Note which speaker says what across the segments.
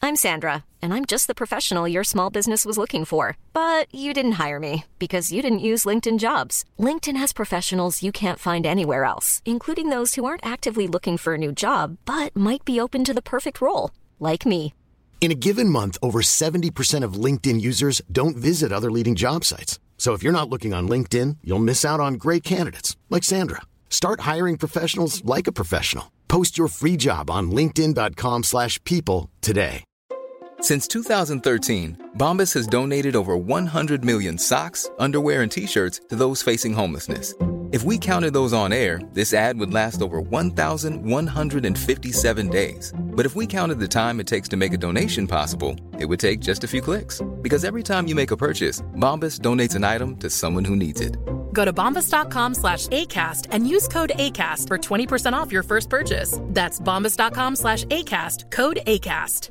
Speaker 1: I'm Sandra, and I'm just the professional your small business was looking for. But you didn't hire me because you didn't use LinkedIn Jobs. LinkedIn has professionals you can't find anywhere else, including those who aren't actively looking for a new job, but might be open to the perfect role, like me.
Speaker 2: In a given month, over 70% of LinkedIn users don't visit other leading job sites. So if you're not looking on LinkedIn, you'll miss out on great candidates like Sandra. Start hiring professionals like a professional. Post your free job on linkedin.com/people today.
Speaker 3: Since 2013, Bombas has donated over 100 million socks, underwear, and T-shirts to those facing homelessness. If we counted those on air, this ad would last over 1,157 days. But if we counted the time it takes to make a donation possible, it would take just a few clicks. Because every time you make a purchase, Bombas donates an item to someone who needs it.
Speaker 4: Go to bombas.com/ACAST and use code ACAST for 20% off your first purchase. That's bombas.com/ACAST, code ACAST.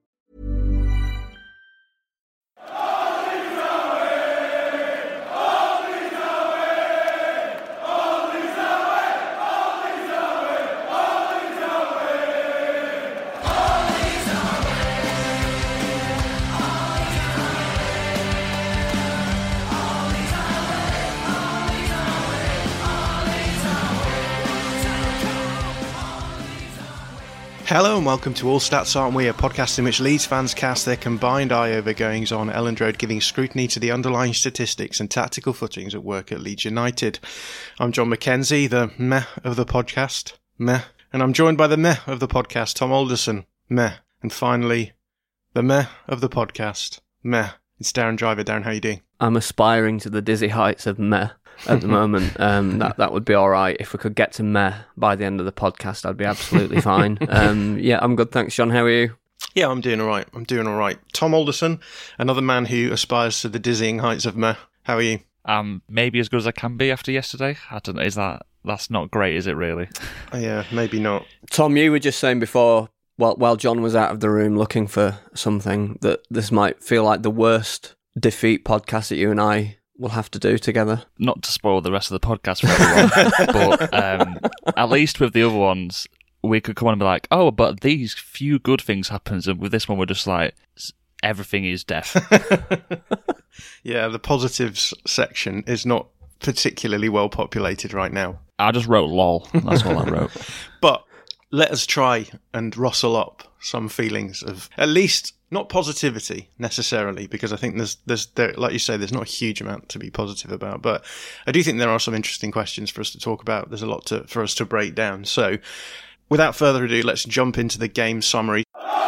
Speaker 5: Hello and welcome to All Stats Aren't We, a podcast in which Leeds fans cast their combined eye over goings on Elland Road, giving scrutiny to the underlying statistics and tactical footings at work at Leeds United. I'm John McKenzie, the meh of the podcast, meh, and I'm joined by the meh of the podcast, Tom Alderson, meh, and finally, the meh of the podcast, meh. It's Darren Driver. Darren, how are you doing?
Speaker 6: I'm aspiring to the dizzy heights of meh at the moment. That would be all right. If we could get to meh by the end of the podcast, I'd be absolutely fine. Yeah, I'm good. Thanks, John. How are you?
Speaker 5: Yeah, I'm doing all right. Tom Alderson, another man who aspires to the dizzying heights of meh. How are you?
Speaker 7: Maybe as good as I can be after yesterday. I don't know. That's not great, is it really?
Speaker 5: Yeah, maybe not.
Speaker 6: Tom, you were just saying before, while John was out of the room looking for something, that this might feel like the worst defeat podcast that you and I will have to do together.
Speaker 7: Not to spoil the rest of the podcast for everyone, but at least with the other ones, we could come on and be like, oh, but these few good things happens, and with this one, we're just like, everything is death.
Speaker 5: Yeah, the positives section is not particularly well populated right now.
Speaker 7: I just wrote lol. That's all I wrote.
Speaker 5: But let us try and rustle up some feelings of at least not positivity necessarily, because I think there's like you say, there's not a huge amount to be positive about. But I do think there are some interesting questions for us to talk about. There's a lot for us to break down. So without further ado, let's jump into the game summary.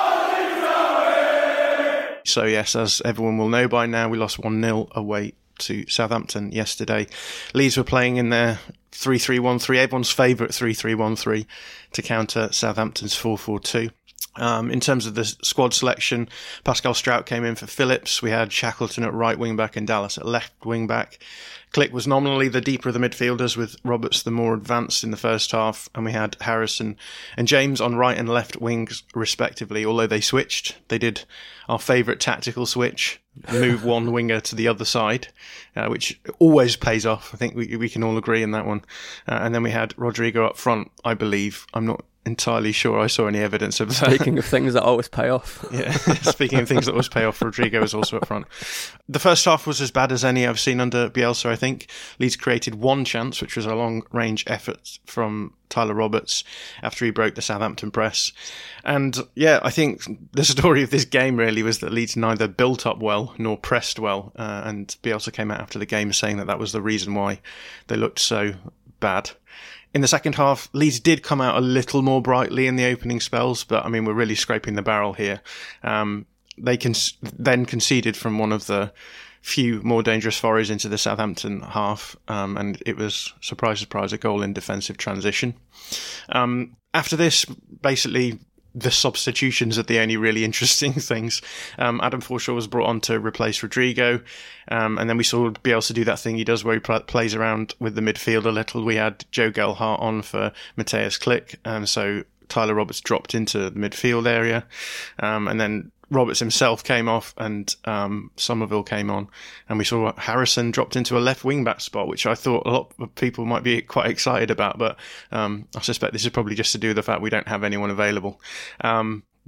Speaker 5: So yes, as everyone will know by now, we lost 1-0 away to Southampton yesterday. Leeds were playing in their 3-3-1-3, everyone's favourite 3-3-1-3, to counter Southampton's 4-4-2. In terms of the squad selection, Pascal Strout came in for Phillips. We had Shackleton at right wing back and Dallas at left wing back. Klich was nominally the deeper of the midfielders, with Roberts the more advanced in the first half, and we had Harrison and James on right and left wings respectively, although they switched. They did our favourite tactical switch, move one winger to the other side, which always pays off. I think we can all agree in that one. And then we had Rodrigo up front, I believe. I'm not entirely sure I saw any evidence of that.
Speaker 6: Speaking of things that always pay off.
Speaker 5: Yeah, speaking of things that always pay off, Rodrigo was also up front. The first half was as bad as any I've seen under Bielsa, I think. Leeds created one chance, which was a long-range effort from Tyler Roberts after he broke the Southampton press. And yeah, I think the story of this game really was that Leeds neither built up well nor pressed well. And Bielsa came out after the game saying that was the reason why they looked so bad. In the second half, Leeds did come out a little more brightly in the opening spells, but I mean, we're really scraping the barrel here. They then conceded from one of the few more dangerous forays into the Southampton half, and it was, surprise, surprise, a goal in defensive transition. After this, basically, the substitutions are the only really interesting things. Adam Forshaw was brought on to replace Rodrigo, and then we saw Bielsa do that thing he does where he plays around with the midfield a little. We had Joe Gelhardt on for Mateusz Klich, and so Tyler Roberts dropped into the midfield area, and then Roberts himself came off and Somerville came on, and we saw Harrison dropped into a left wing back spot, which I thought a lot of people might be quite excited about, but I suspect this is probably just to do with the fact we don't have anyone available.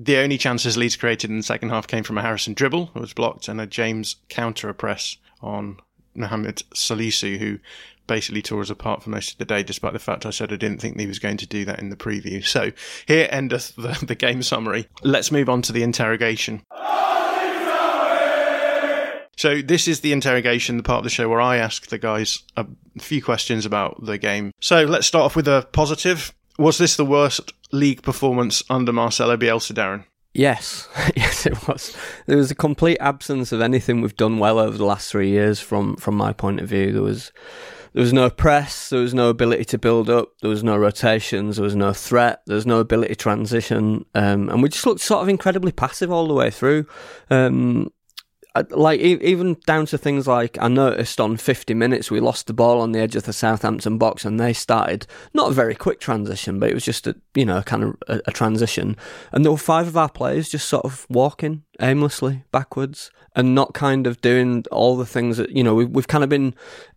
Speaker 5: The only chances Leeds created in the second half came from a Harrison dribble that was blocked and a James counter-press on Mohamed Salisu, who basically tore us apart for most of the day, despite the fact I said I didn't think he was going to do that in the preview. So here endeth the game summary. Let's move on to the interrogation. So this is the interrogation, the part of the show where I ask the guys a few questions about the game. So let's start off with a positive. Was this the worst league performance under Marcelo Bielsa, Darren?
Speaker 6: Yes, yes, it was. There was a complete absence of anything we've done well over the last 3 years from my point of view. There was no press, there was no ability to build up, there was no rotations, there was no threat, there was no ability to transition, and we just looked sort of incredibly passive all the way through. Like even down to things like, I noticed on 50 minutes we lost the ball on the edge of the Southampton box and they started not a very quick transition, but it was just a transition, and there were 5 of our players just sort of walking aimlessly backwards and not kind of doing all the things that, we've kind of been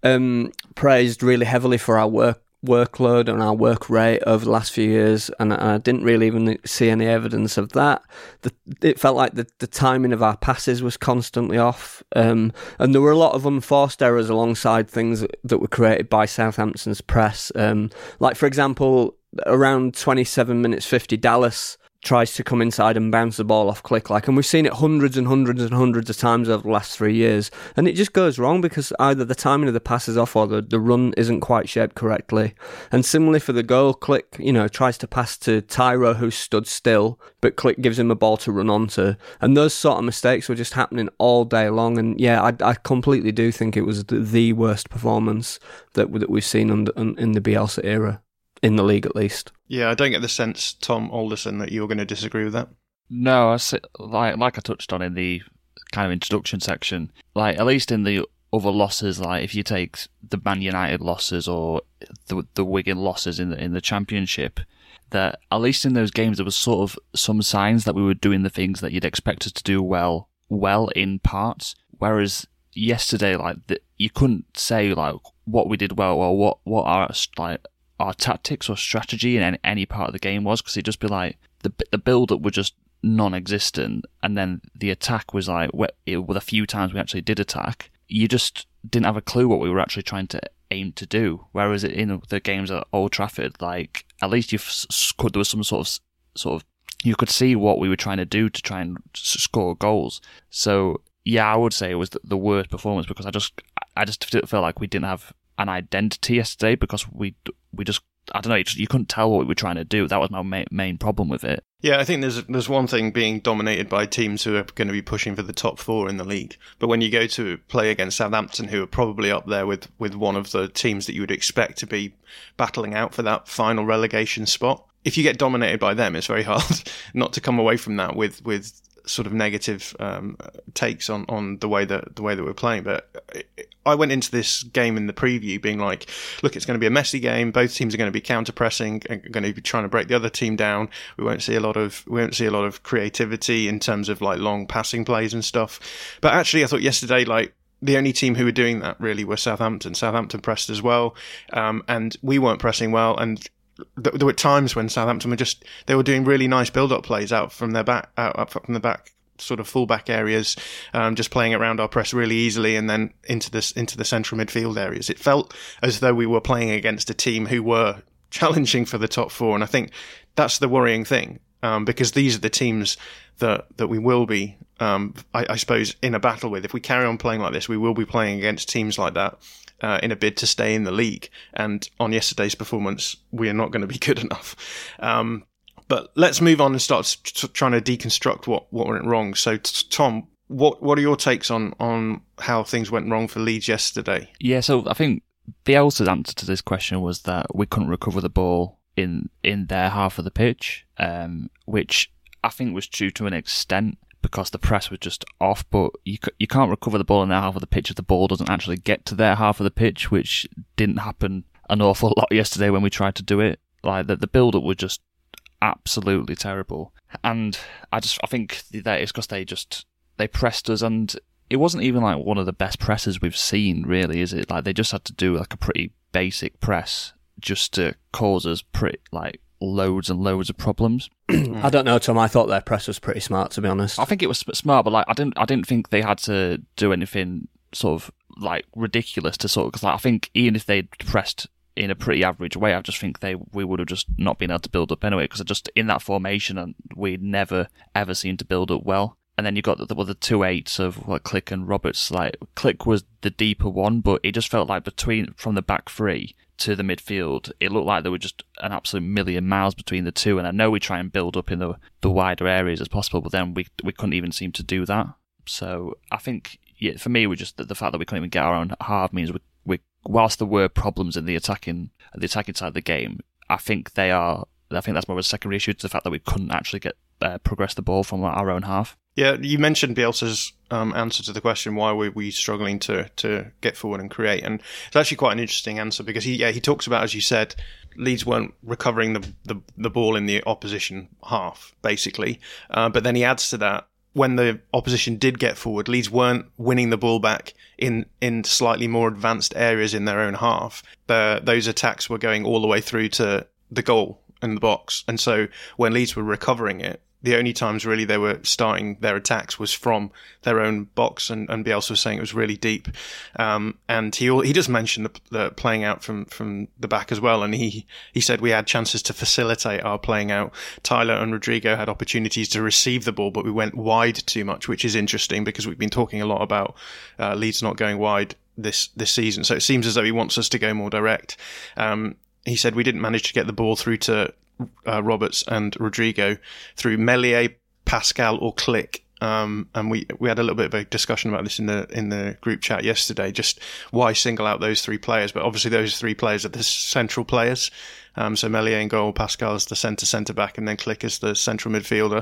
Speaker 6: praised really heavily for our workload and our work rate over the last few years, and I didn't really even see any evidence of that. It felt like the timing of our passes was constantly off, and there were a lot of unforced errors alongside things that were created by Southampton's press. Like, for example, around 27 minutes 50, Dallas tries to come inside and bounce the ball off Klich, and we've seen it hundreds and hundreds and hundreds of times over the last 3 years, and it just goes wrong because either the timing of the pass is off or the run isn't quite shaped correctly. And similarly for the goal, Klich, tries to pass to Tyro, who stood still, but Klich gives him a ball to run onto, and those sort of mistakes were just happening all day long. And yeah, I completely do think it was the worst performance that we've seen in the Bielsa era, in the league at least.
Speaker 5: Yeah, I don't get the sense, Tom Alderson, that you're going to disagree with that.
Speaker 7: No, like I touched on in the kind of introduction section, like at least in the other losses, like if you take the Man United losses or the Wigan losses in the Championship, that at least in those games there was sort of some signs that we were doing the things that you'd expect us to do well in parts. Whereas yesterday, you couldn't say like what we did well or what our tactics or strategy in any part of the game was, because it'd just be like the build-up was just non-existent, and then the attack was like, with a few times we actually did attack, you just didn't have a clue what we were actually trying to aim to do. Whereas in the games at Old Trafford, like at least there was some sort of you could see what we were trying to do to try and score goals. So yeah, I would say it was the worst performance, because I just felt like we didn't have an identity yesterday, because we just, I don't know, you couldn't tell what we were trying to do. That was my main problem with it.
Speaker 5: Yeah, I think there's one thing being dominated by teams who are going to be pushing for the top 4 in the league. But when you go to play against Southampton, who are probably up there with one of the teams that you would expect to be battling out for that final relegation spot, if you get dominated by them, it's very hard not to come away from that with sort of negative takes on the way that we're playing. But I went into this game in the preview being like, look, it's going to be a messy game. Both teams are going to be counter-pressing and going to be trying to break the other team down. We won't see a lot of creativity in terms of like long passing plays and stuff. But actually, I thought yesterday, like, the only team who were doing that really were Southampton. Southampton pressed as well, and we weren't pressing well. And there were times when Southampton were doing really nice build-up plays out from the back, sort of full-back areas, just playing around our press really easily, and then into the central midfield areas. It felt as though we were playing against a team who were challenging for the top 4, and I think that's the worrying thing, because these are the teams that we will be, I suppose, in a battle with. If we carry on playing like this, we will be playing against teams like that. In a bid to stay in the league. And on yesterday's performance, we are not going to be good enough. But let's move on and start trying to deconstruct what went wrong. So, Tom, what are your takes on how things went wrong for Leeds yesterday?
Speaker 7: Yeah, so I think Bielsa's answer to this question was that we couldn't recover the ball in their half of the pitch, which I think was true to an extent, because the press was just off, but you can't recover the ball in their half of the pitch if the ball doesn't actually get to their half of the pitch, which didn't happen an awful lot yesterday when we tried to do it. Like, the build-up was just absolutely terrible. And I think that it's because they pressed us, and it wasn't even like one of the best presses we've seen, really, is it? Like, they just had to do like a pretty basic press just to cause us loads and loads of problems.
Speaker 6: I don't know, Tom. I thought their press was pretty smart, to be honest.
Speaker 7: I think it was smart, but like I didn't think they had to do anything sort of like ridiculous to sort of, because like, I think even if they'd pressed in a pretty average way, I just think we would have just not been able to build up anyway, because just in that formation and we never ever seemed to build up well. And then you've got the 2-8s of like Klich and Roberts. Like Klich was the deeper one, but it just felt like from the back three to the midfield, it looked like there were just an absolute million miles between the two. And I know we try and build up in the wider areas as possible, but then we couldn't even seem to do that. So I think, yeah, for me, we just the fact that we couldn't even get our own half means we whilst there were problems in the attacking side of the game, I think that's more of a secondary issue to the fact that we couldn't actually get progress the ball from our own half.
Speaker 5: Yeah, you mentioned Bielsa's answer to the question, why were we struggling to get forward and create? And it's actually quite an interesting answer, because he talks about, as you said, Leeds weren't recovering the ball in the opposition half, basically. But then he adds to that, when the opposition did get forward, Leeds weren't winning the ball back in slightly more advanced areas in their own half. Those attacks were going all the way through to the goal in the box. And so when Leeds were recovering it, the only times really they were starting their attacks was from their own box, and Bielsa was saying it was really deep. And he does mention the playing out from the back as well, and he said we had chances to facilitate our playing out. Tyler and Rodrigo had opportunities to receive the ball, but we went wide too much, which is interesting because we've been talking a lot about Leeds not going wide this season. So it seems as though he wants us to go more direct. He said we didn't manage to get the ball through to Roberts and Rodrigo through Meslier, Pascal or Klich. And we had a little bit of a discussion about this in the group chat yesterday, just why single out those three players. But obviously those three players are the central players. So Meslier in goal, Pascal is the centre back, and then Klich is the central midfielder,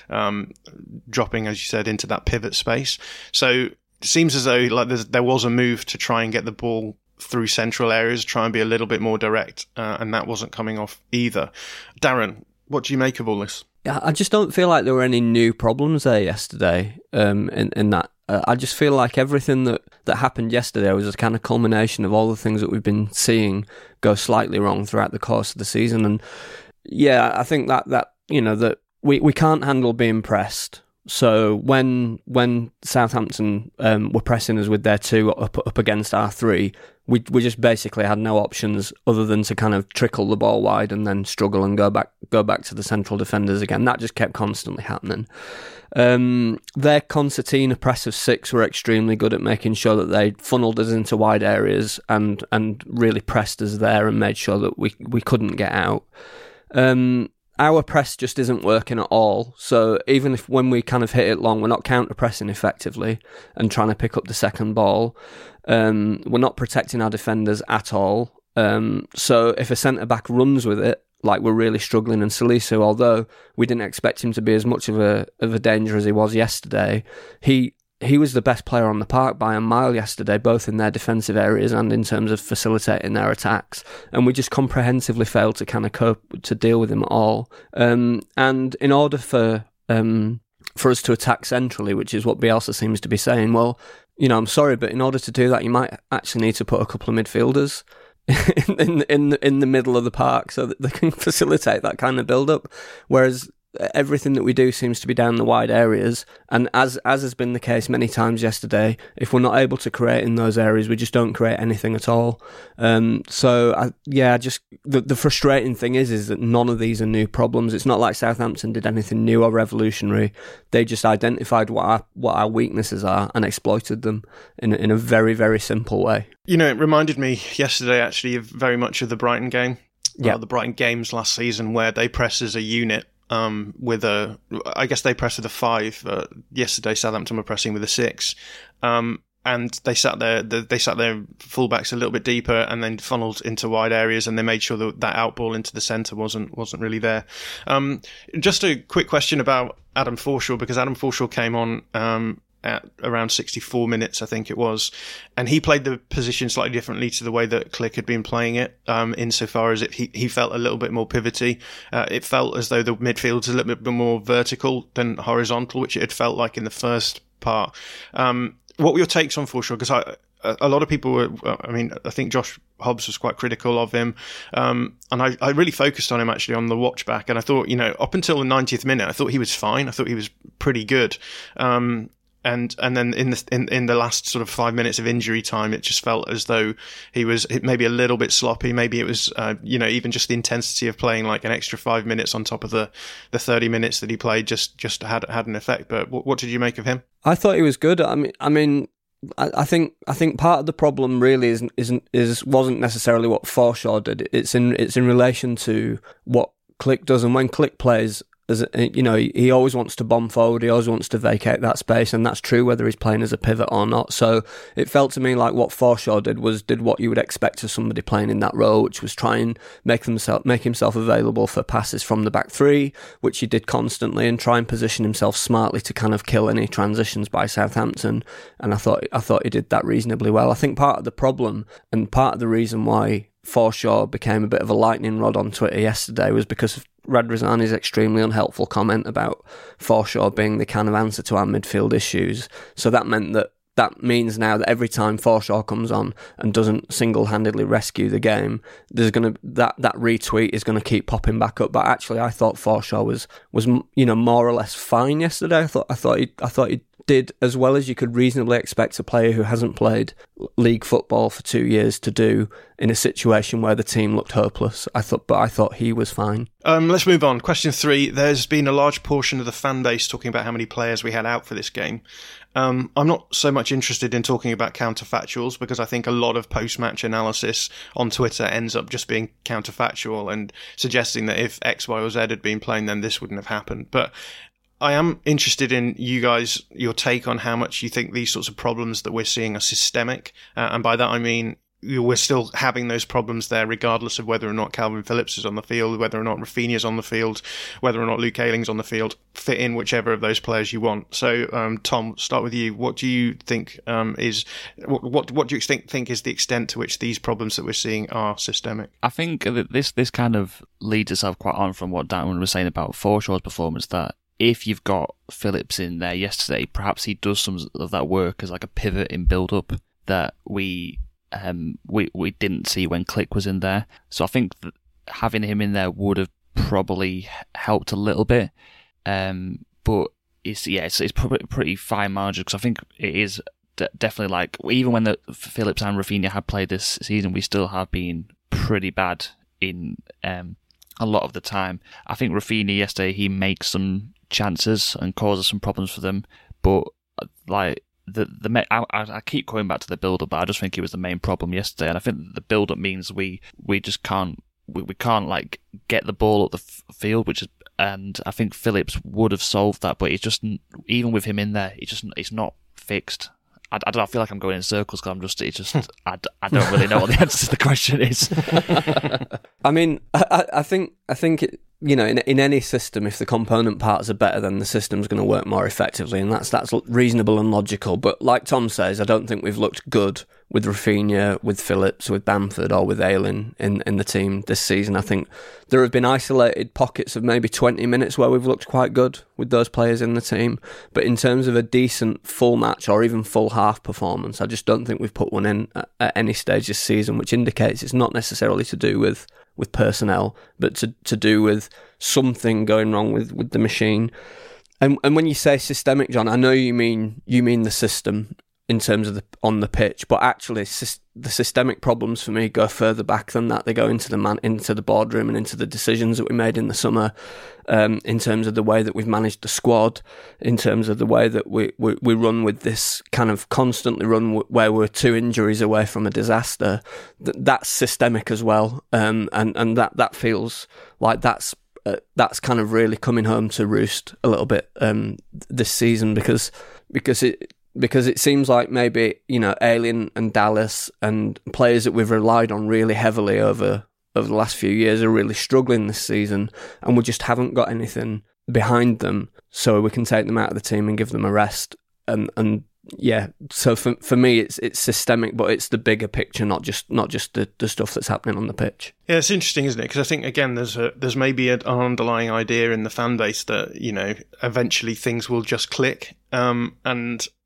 Speaker 5: dropping, as you said, into that pivot space. So it seems as though like there was a move to try and get the ball through central areas, try and be a little bit more direct, and that wasn't coming off either. Darren, what do you make of all this?
Speaker 6: Yeah, I just don't feel like there were any new problems there yesterday. In that, I just feel like everything that happened yesterday was a kind of culmination of all the things that we've been seeing go slightly wrong throughout the course of the season. And yeah, I think that you know that we can't handle being pressed. So when Southampton were pressing us with their two up against our three, we just basically had no options other than to kind of trickle the ball wide and then struggle and go back to the central defenders again. That just kept constantly happening. Their concertina press of 6 were extremely good at making sure that they funneled us into wide areas and really pressed us there and made sure that we couldn't get out. Our press just isn't working at all. So even if when we kind of hit it long, we're not counter-pressing effectively and trying to pick up the second ball. We're not protecting our defenders at all. So if a centre-back runs with it, like we're really struggling, and Salisu, although we didn't expect him to be as much of a danger as he was yesterday, he was the best player on the park by a mile yesterday, both in their defensive areas and in terms of facilitating their attacks. And we just comprehensively failed to kind of cope to deal with him at all. And in order for us to attack centrally, which is what Bielsa seems to be saying, well, you know, I'm sorry, but in order to do that, you might actually need to put a couple of midfielders in the middle of the park so that they can facilitate that kind of build-up. Whereas everything that we do seems to be down the wide areas, and as has been the case many times yesterday, if we're not able to create in those areas, we just don't create anything at all. The frustrating thing is that none of these are new problems. It's not like Southampton did anything new or revolutionary. They just identified what our weaknesses are and exploited them in a very, very simple way. You know,
Speaker 5: it reminded me yesterday actually of very much of the Brighton game.
Speaker 6: Yeah,
Speaker 5: the Brighton games last season, where they press as a unit. I guess they pressed with a 5. Yesterday, Southampton were pressing with a 6, and they sat their fullbacks a little bit deeper and then funneled into wide areas, and they made sure that outball into the centre wasn't really there. Just a quick question about Adam Forshaw, because Adam Forshaw came on at around 64 minutes, I think it was, and he played the position slightly differently to the way that Klich had been playing it, insofar as he felt a little bit more pivoty. It felt as though the midfield was a little bit more vertical than horizontal, which it had felt like in the first part. What were your takes on Forshaw? Because a lot of people were, I think Josh Hobbs was quite critical of him. And I really focused on him actually on the watch back. And I thought, up until the 90th minute, I thought he was fine. I thought he was pretty good. And then in the last sort of 5 minutes of injury time, it just felt as though he was maybe a little bit sloppy. Maybe it was, even just the intensity of playing like an extra 5 minutes on top of the 30 minutes that he played just had an effect. But what did you make of him?
Speaker 6: I thought he was good. I think part of the problem really wasn't necessarily what Forshaw did. It's in relation to what Klich does, and when Klich plays, he always wants to bomb forward, he always wants to vacate that space, and that's true whether he's playing as a pivot or not. So it felt to me like what Forshaw did what you would expect of somebody playing in that role, which was try and make himself available for passes from the back three, which he did constantly, and try and position himself smartly to kind of kill any transitions by Southampton. And I thought he did that reasonably well. I think part of the problem and part of the reason why Forshaw became a bit of a lightning rod on Twitter yesterday was because of Radrizzani's extremely unhelpful comment about Forshaw being the kind of answer to our midfield issues. So that means now that every time Forshaw comes on and doesn't single-handedly rescue the game, there's that retweet is going to keep popping back up. But actually, I thought Forshaw was more or less fine yesterday. I thought he did as well as you could reasonably expect a player who hasn't played league football for 2 years to do in a situation where the team looked hopeless. I thought he was fine.
Speaker 5: Let's move on. Question 3. There's been a large portion of the fan base talking about how many players we had out for this game. I'm not so much interested in talking about counterfactuals because I think a lot of post-match analysis on Twitter ends up just being counterfactual and suggesting that if X, Y or Z had been playing, then this wouldn't have happened. But I am interested in you guys, your take on how much you think these sorts of problems that we're seeing are systemic. And by that I mean we're still having those problems there regardless of whether or not Calvin Phillips is on the field, whether or not Rafinha's on the field, whether or not Luke Ayling's on the field. Fit in whichever of those players you want. So, Tom, start with you. What do you think what do you think is the extent to which these problems that we're seeing are systemic?
Speaker 7: I think that this kind of leads us quite on from what Darren was saying about Forshaw's performance, that if you've got Phillips in there yesterday, perhaps he does some of that work as like a pivot in build-up that we didn't see when Klich was in there. So I think that having him in there would have probably helped a little bit. But it's pretty fine margin, because I think it is definitely like, even when the Phillips and Rafinha had played this season, we still have been pretty bad in a lot of the time. I think Rafinha yesterday, he makes some chances and causes some problems for them, but like I keep going back to the build-up, but I just think it was the main problem yesterday, and I think the build-up means we just can't like get the ball up the field, and I think Phillips would have solved that, but it's just, even with him in there, it's not fixed. I don't know, I feel like I'm going in circles because I don't really know what the answer to the question is.
Speaker 6: I mean, I think it, in any system, if the component parts are better, then the system's going to work more effectively, and that's reasonable and logical. But like Tom says, I don't think we've looked good with Rafinha, with Phillips, with Bamford, or with Ayling in the team this season. I think there have been isolated pockets of maybe 20 minutes where we've looked quite good with those players in the team. But in terms of a decent full match or even full half performance, I just don't think we've put one in at any stage this season, which indicates it's not necessarily to do with personnel, but to do with something going wrong with the machine. And when you say systemic, John, I know you mean the system in terms of on the pitch, but actually the systemic problems for me go further back than that. They go into the boardroom and into the decisions that we made in the summer, in terms of the way that we've managed the squad, in terms of the way that we run with this kind of constantly run where we're 2 injuries away from a disaster. That's systemic as well, and that feels like that's kind of really coming home to roost a little bit this season, because it seems like maybe, Ayling and Dallas and players that we've relied on really heavily over the last few years are really struggling this season, and we just haven't got anything behind them so we can take them out of the team and give them a rest. And yeah, so for me it's systemic, but it's the bigger picture, not just the stuff that's happening on the pitch.
Speaker 5: Yeah, it's interesting, isn't it? Because I think, again, there's maybe an underlying idea in the fan base that, eventually things will just click, and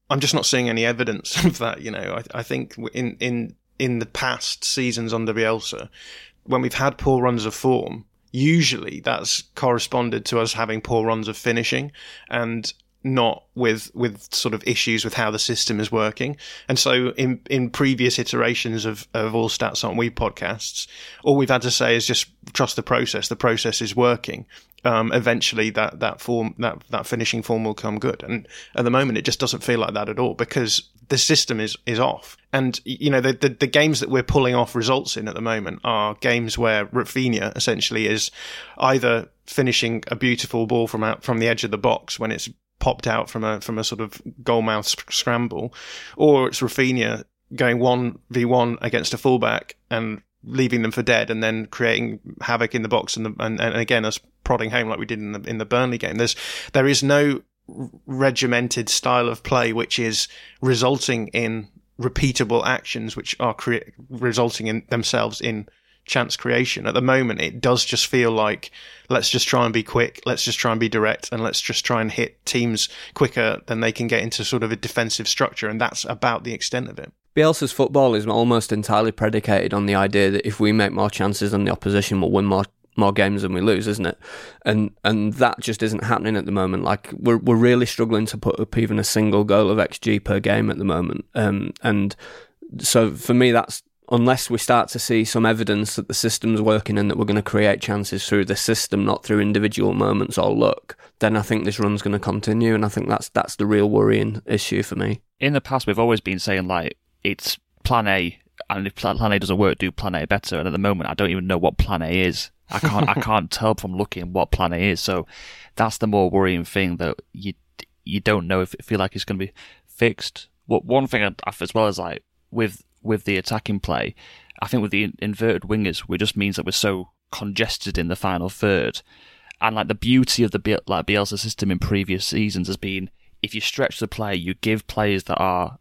Speaker 5: I'm just not seeing any evidence of that. I think in the past seasons under Bielsa, when we've had poor runs of form, usually that's corresponded to us having poor runs of finishing, and not with sort of issues with how the system is working. And so in previous iterations of All Stats Aren't We podcasts, all we've had to say is just trust the process. The process is working. Eventually that finishing form will come good. And at the moment, it just doesn't feel like that at all, because the system is off. And, the games that we're pulling off results in at the moment are games where Rafinha essentially is either finishing a beautiful ball from the edge of the box when it's popped out from a sort of goalmouth scramble, or it's Rafinha going 1v1 against a fullback and leaving them for dead, and then creating havoc in the box, and again us prodding home like we did in the Burnley game. There is no regimented style of play which is resulting in repeatable actions which are resulting in themselves in chance creation. At the moment, it does just feel like, let's just try and be quick, let's just try and be direct, and let's just try and hit teams quicker than they can get into sort of a defensive structure, and that's about the extent of it.
Speaker 6: Bielsa's football is almost entirely predicated on the idea that if we make more chances than the opposition, we'll win more games than we lose, isn't it? And that just isn't happening at the moment. Like, we're really struggling to put up even a single goal of XG per game at the moment. And so for me, that's, unless we start to see some evidence that the system's working and that we're going to create chances through the system, not through individual moments or luck, then I think this run's going to continue, and I think that's the real worrying issue for me.
Speaker 7: In the past, we've always been saying, like, it's plan A, and if plan A doesn't work, do plan A better. And at the moment, I don't even know what plan A is. I can't tell from looking what plan A is. So that's the more worrying thing, that you don't know if it feel like it's going to be fixed. One thing, as well as like with the attacking play, I think with the inverted wingers, it just means that we're so congested in the final third. And like the beauty of the Bielsa system in previous seasons has been, if you stretch the play, you give players that are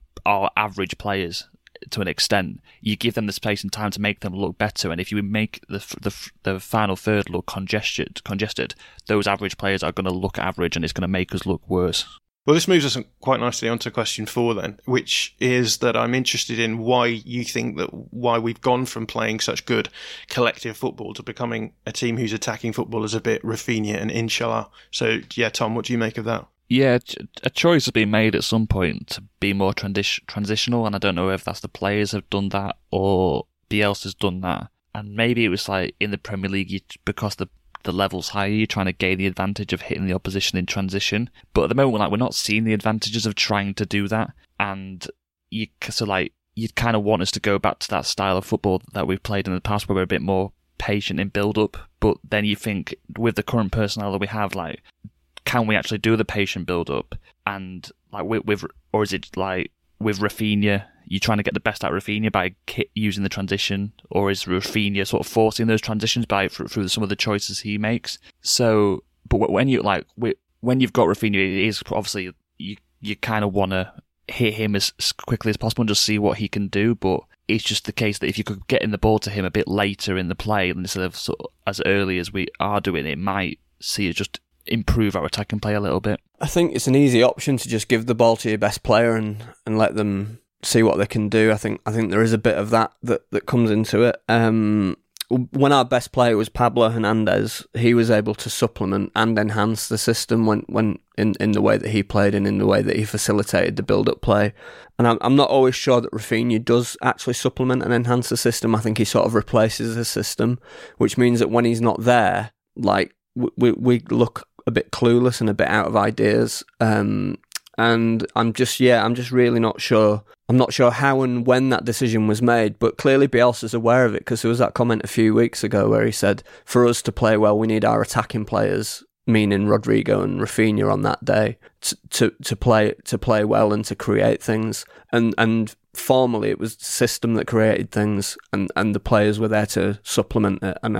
Speaker 7: average players to an extent, you give them the space and time to make them look better. And if you make the final third look congested, those average players are going to look average, and it's going to make us look worse.
Speaker 5: Well, this moves us quite nicely onto question 4 then, which is that I'm interested in why you think that why we've gone from playing such good collective football to becoming a team whose attacking football is a bit Rafinha and Inshallah. So, yeah, Tom, what do you make of that?
Speaker 7: Yeah, a choice has been made at some point to be more transitional, and I don't know if that's the players have done that or Bielsa's done that. And maybe it was like in the Premier League, because the level's higher, you're trying to gain the advantage of hitting the opposition in transition. But at the moment, we're not seeing the advantages of trying to do that. And you'd kind of want us to go back to that style of football that we've played in the past, where we're a bit more patient in build-up. But then you think, with the current personnel that we have, like, can we actually do the patient build-up? And like or is it like with Rafinha, you're trying to get the best out of Rafinha by using the transition, or is Rafinha sort of forcing those transitions through some of the choices he makes? So, but when you've got Rafinha, it is obviously you kind of want to hit him as quickly as possible and just see what he can do. But it's just the case that if you could get in the ball to him a bit later in the play instead of sort of as early as we are doing, it might see it just improve our attacking play a little bit.
Speaker 6: I think it's an easy option to just give the ball to your best player and let them see what they can do. I think there is a bit of that comes into it. When our best player was Pablo Hernandez, he was able to supplement and enhance the system when in the way that he played and in the way that he facilitated the build-up play. And I'm not always sure that Rafinha does actually supplement and enhance the system. I think he sort of replaces the system, which means that when he's not there, like we look a bit clueless and a bit out of ideas. And I'm just really not sure. I'm not sure how and when that decision was made, but clearly Bielsa's aware of it, because there was that comment a few weeks ago where he said, for us to play well, we need our attacking players, meaning Rodrigo and Rafinha on that day, to play well and to create things. And formally, it was the system that created things, and the players were there to supplement it. And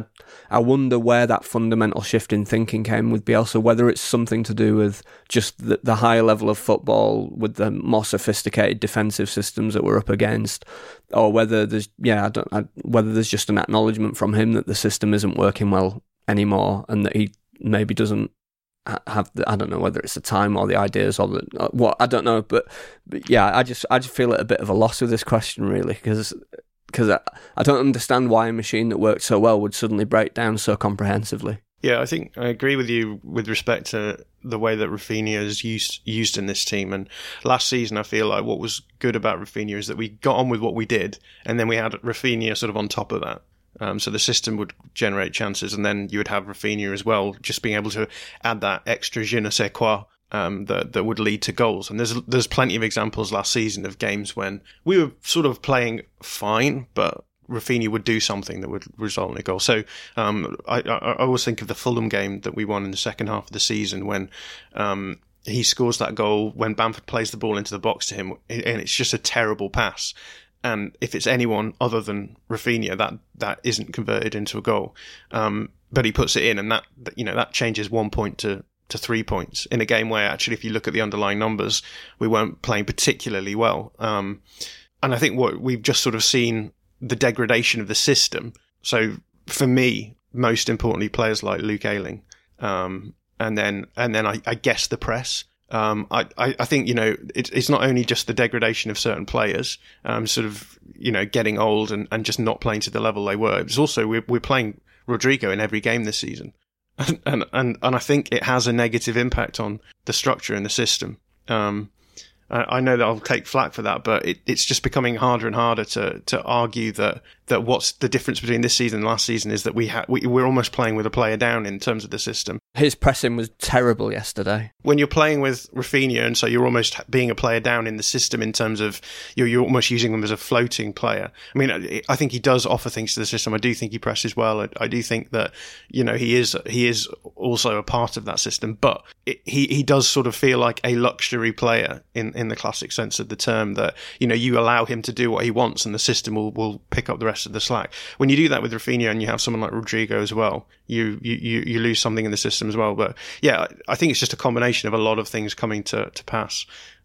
Speaker 6: I wonder where that fundamental shift in thinking came with Bielsa, whether it's something to do with just the higher level of football, with the more sophisticated defensive systems that we're up against, or whether there's whether there's just an acknowledgement from him that the system isn't working well anymore, and that he maybe doesn't have I don't know whether it's the time or the ideas or what, I don't know, but yeah, I just feel at a bit of a loss with this question, really, because I don't understand why a machine that worked so well would suddenly break down so comprehensively.
Speaker 5: Yeah, I think I agree with you with respect to the way that Rafinha is used in this team. And last season, I feel like what was good about Rafinha is that we got on with what we did, and then we had Rafinha sort of on top of that. So the system would generate chances, and then you would have Rafinha as well, just being able to add that extra je ne sais quoi that would lead to goals. And there's plenty of examples last season of games when we were sort of playing fine, but Rafinha would do something that would result in a goal. So I always think of the Fulham game that we won in the second half of the season when he scores that goal when Bamford plays the ball into the box to him, and it's just a terrible pass. And if it's anyone other than Rafinha, that isn't converted into a goal. But he puts it in, and that changes 1 point to 3 points in a game where actually, if you look at the underlying numbers, we weren't playing particularly well. And I think what we've just sort of seen the degradation of the system. So for me, most importantly, players like Luke Ayling, and then I guess the press. I think, it's not only just the degradation of certain players, sort of, getting old and just not playing to the level they were. It's also, we're playing Rodrigo in every game this season. And I think it has a negative impact on the structure and the system. I know that I'll take flack for that, but it's just becoming harder and harder to argue that what's the difference between this season and last season is that we're almost playing with a player down in terms of the system.
Speaker 6: His pressing was terrible yesterday.
Speaker 5: When you're playing with Rafinha, and so you're almost being a player down in the system in terms of you're almost using him as a floating player. I mean, I think he does offer things to the system. I do think he presses well. I do think that he is also a part of that system, but he does sort of feel like a luxury player in the classic sense of the term, that you allow him to do what he wants and the system will pick up the rest of the slack. When you do that with Rafinha and you have someone like Rodrigo as well, you lose something in the system as well. But yeah, I think it's just a combination of a lot of things coming to pass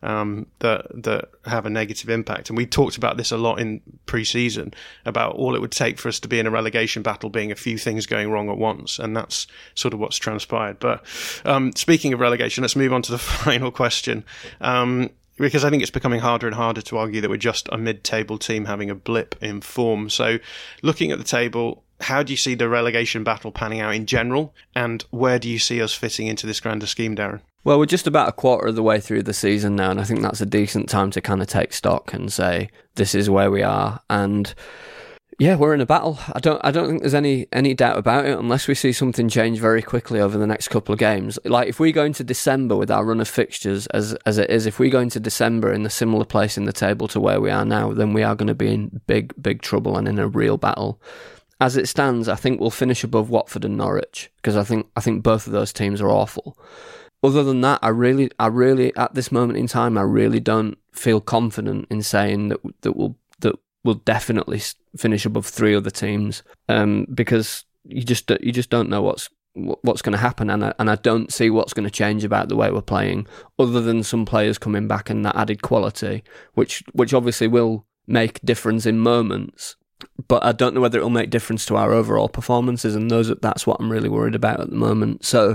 Speaker 5: that have a negative impact. And we talked about this a lot in pre-season, about all it would take for us to be in a relegation battle being a few things going wrong at once, and that's sort of what's transpired. But speaking of relegation, let's move on to the final question. Because I think it's becoming harder and harder to argue that we're just a mid-table team having a blip in form. So looking at the table, how do you see the relegation battle panning out in general? And where do you see us fitting into this grander scheme, Darren?
Speaker 6: Well, we're just about a quarter of the way through the season now, and I think that's a decent time to kind of take stock and say, this is where we are. And yeah, we're in a battle. I don't think there's any doubt about it, unless we see something change very quickly over the next couple of games. Like, if we go into December with our run of fixtures as it is, if we go into December in a similar place in the table to where we are now, then we are going to be in big trouble and in a real battle. As it stands, I think we'll finish above Watford and Norwich, because I think both of those teams are awful. Other than that, I really, at this moment in time, I really don't feel confident in saying that we'll definitely finish above three other teams, because you just don't know what's going to happen, and I don't see what's going to change about the way we're playing, other than some players coming back and that added quality, which obviously will make difference in moments. But I don't know whether it'll make difference to our overall performances, and that's what I'm really worried about at the moment. So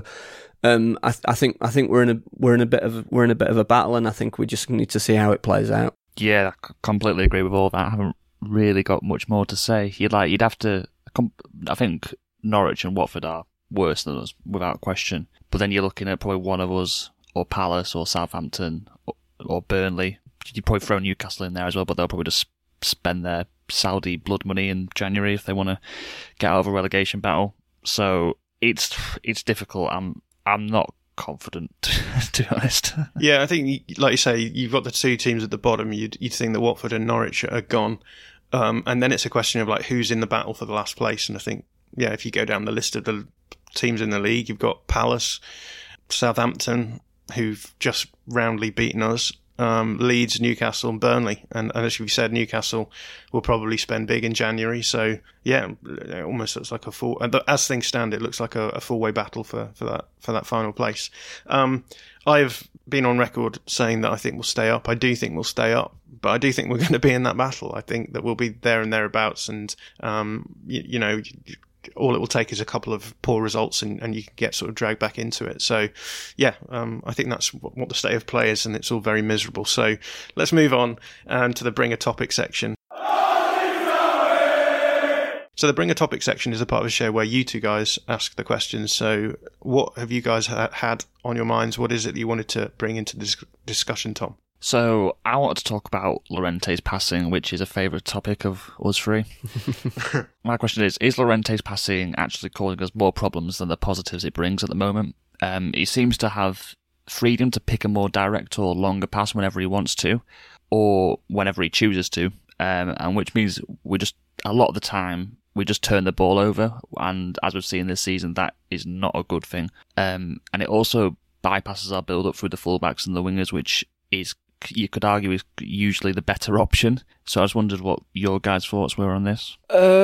Speaker 6: I think we're in a bit of a battle, and I think we just need to see how it plays out.
Speaker 7: Yeah, I completely agree with all that. I haven't really got much more to say. You'd have to. I think Norwich and Watford are worse than us without question. But then you're looking at probably one of us, or Palace, or Southampton, or Burnley. You'd probably throw Newcastle in there as well, but they'll probably just spend their Saudi blood money in January if they want to get out of a relegation battle. So it's difficult. I'm not confident, to be honest.
Speaker 5: Yeah, I think, like you say, you've got the two teams at the bottom. You'd think that Watford and Norwich are gone, and then it's a question of like who's in the battle for the last place. And I think, yeah, if you go down the list of the teams in the league, you've got Palace, Southampton, who've just roundly beaten us, Leeds, Newcastle, and Burnley. And as we said, Newcastle will probably spend big in January. So yeah, it almost looks like as things stand, it looks like a four-way battle for that final place. I've been on record saying that I think we'll stay up. I do think we'll stay up, but I do think we're going to be in that battle. I think that we'll be there and thereabouts. And all it will take is a couple of poor results and you can get sort of dragged back into it. So, yeah, I think that's what the state of play is, and it's all very miserable. So let's move on to the Bring a Topic section. So the Bring a Topic section is a part of the show where you two guys ask the questions. So what have you guys had on your minds? What is it that you wanted to bring into this discussion, Tom?
Speaker 7: So I want to talk about Llorente's passing, which is a favourite topic of us three. My question is Llorente's passing actually causing us more problems than the positives it brings at the moment? He seems to have freedom to pick a more direct or longer pass whenever he wants to, or whenever he chooses to, and which means a lot of the time, we just turn the ball over, and as we've seen this season, that is not a good thing. And it also bypasses our build-up through the fullbacks and the wingers, which is, you could argue, is usually the better option. So I just wondered what your guys' thoughts were on this.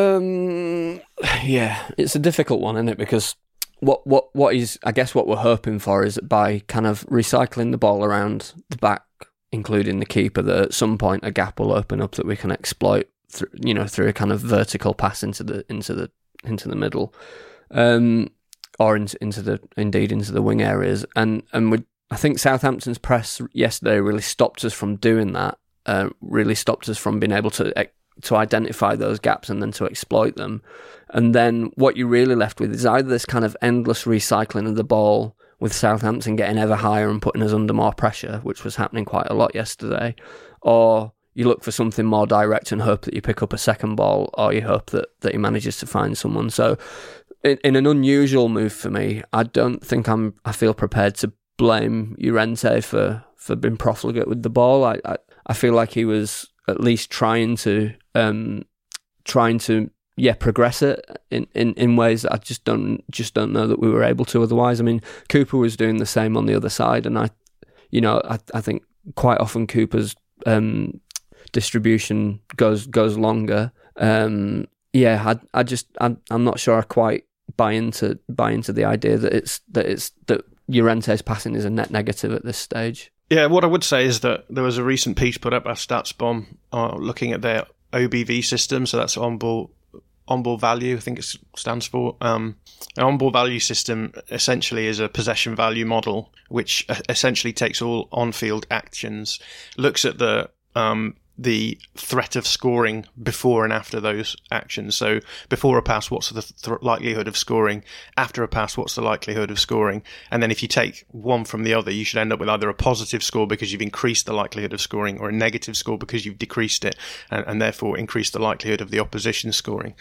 Speaker 6: Yeah, it's a difficult one, isn't it? Because what is, I guess what we're hoping for is that by kind of recycling the ball around the back, including the keeper, that at some point a gap will open up that we can exploit through a kind of vertical pass into the middle, or into the wing areas, and I think Southampton's press yesterday really stopped us from doing that. Really stopped us from being able to identify those gaps and then to exploit them. And then what you're really left with is either this kind of endless recycling of the ball, with Southampton getting ever higher and putting us under more pressure, which was happening quite a lot yesterday, or you look for something more direct and hope that you pick up a second ball, or you hope that he manages to find someone. So in an unusual move for me, I don't think I feel prepared to blame Llorente for being profligate with the ball. I feel like he was at least trying to progress it in ways that I just don't know that we were able to otherwise. I mean, Cooper was doing the same on the other side, and I think quite often Cooper's distribution goes longer. I'm not sure I quite buy into the idea that Llorente's passing is a net negative at this stage.
Speaker 5: Yeah, what I would say is that there was a recent piece put up by StatsBomb looking at their OBV system, so that's on-ball value, I think it stands for. An on-ball value system essentially is a possession value model, which essentially takes all on-field actions, looks at the threat of scoring before and after those actions. So before a pass, what's the likelihood of scoring? After a pass, what's the likelihood of scoring? And then if you take one from the other, you should end up with either a positive score because you've increased the likelihood of scoring, or a negative score because you've decreased it and therefore increased the likelihood of the opposition scoring.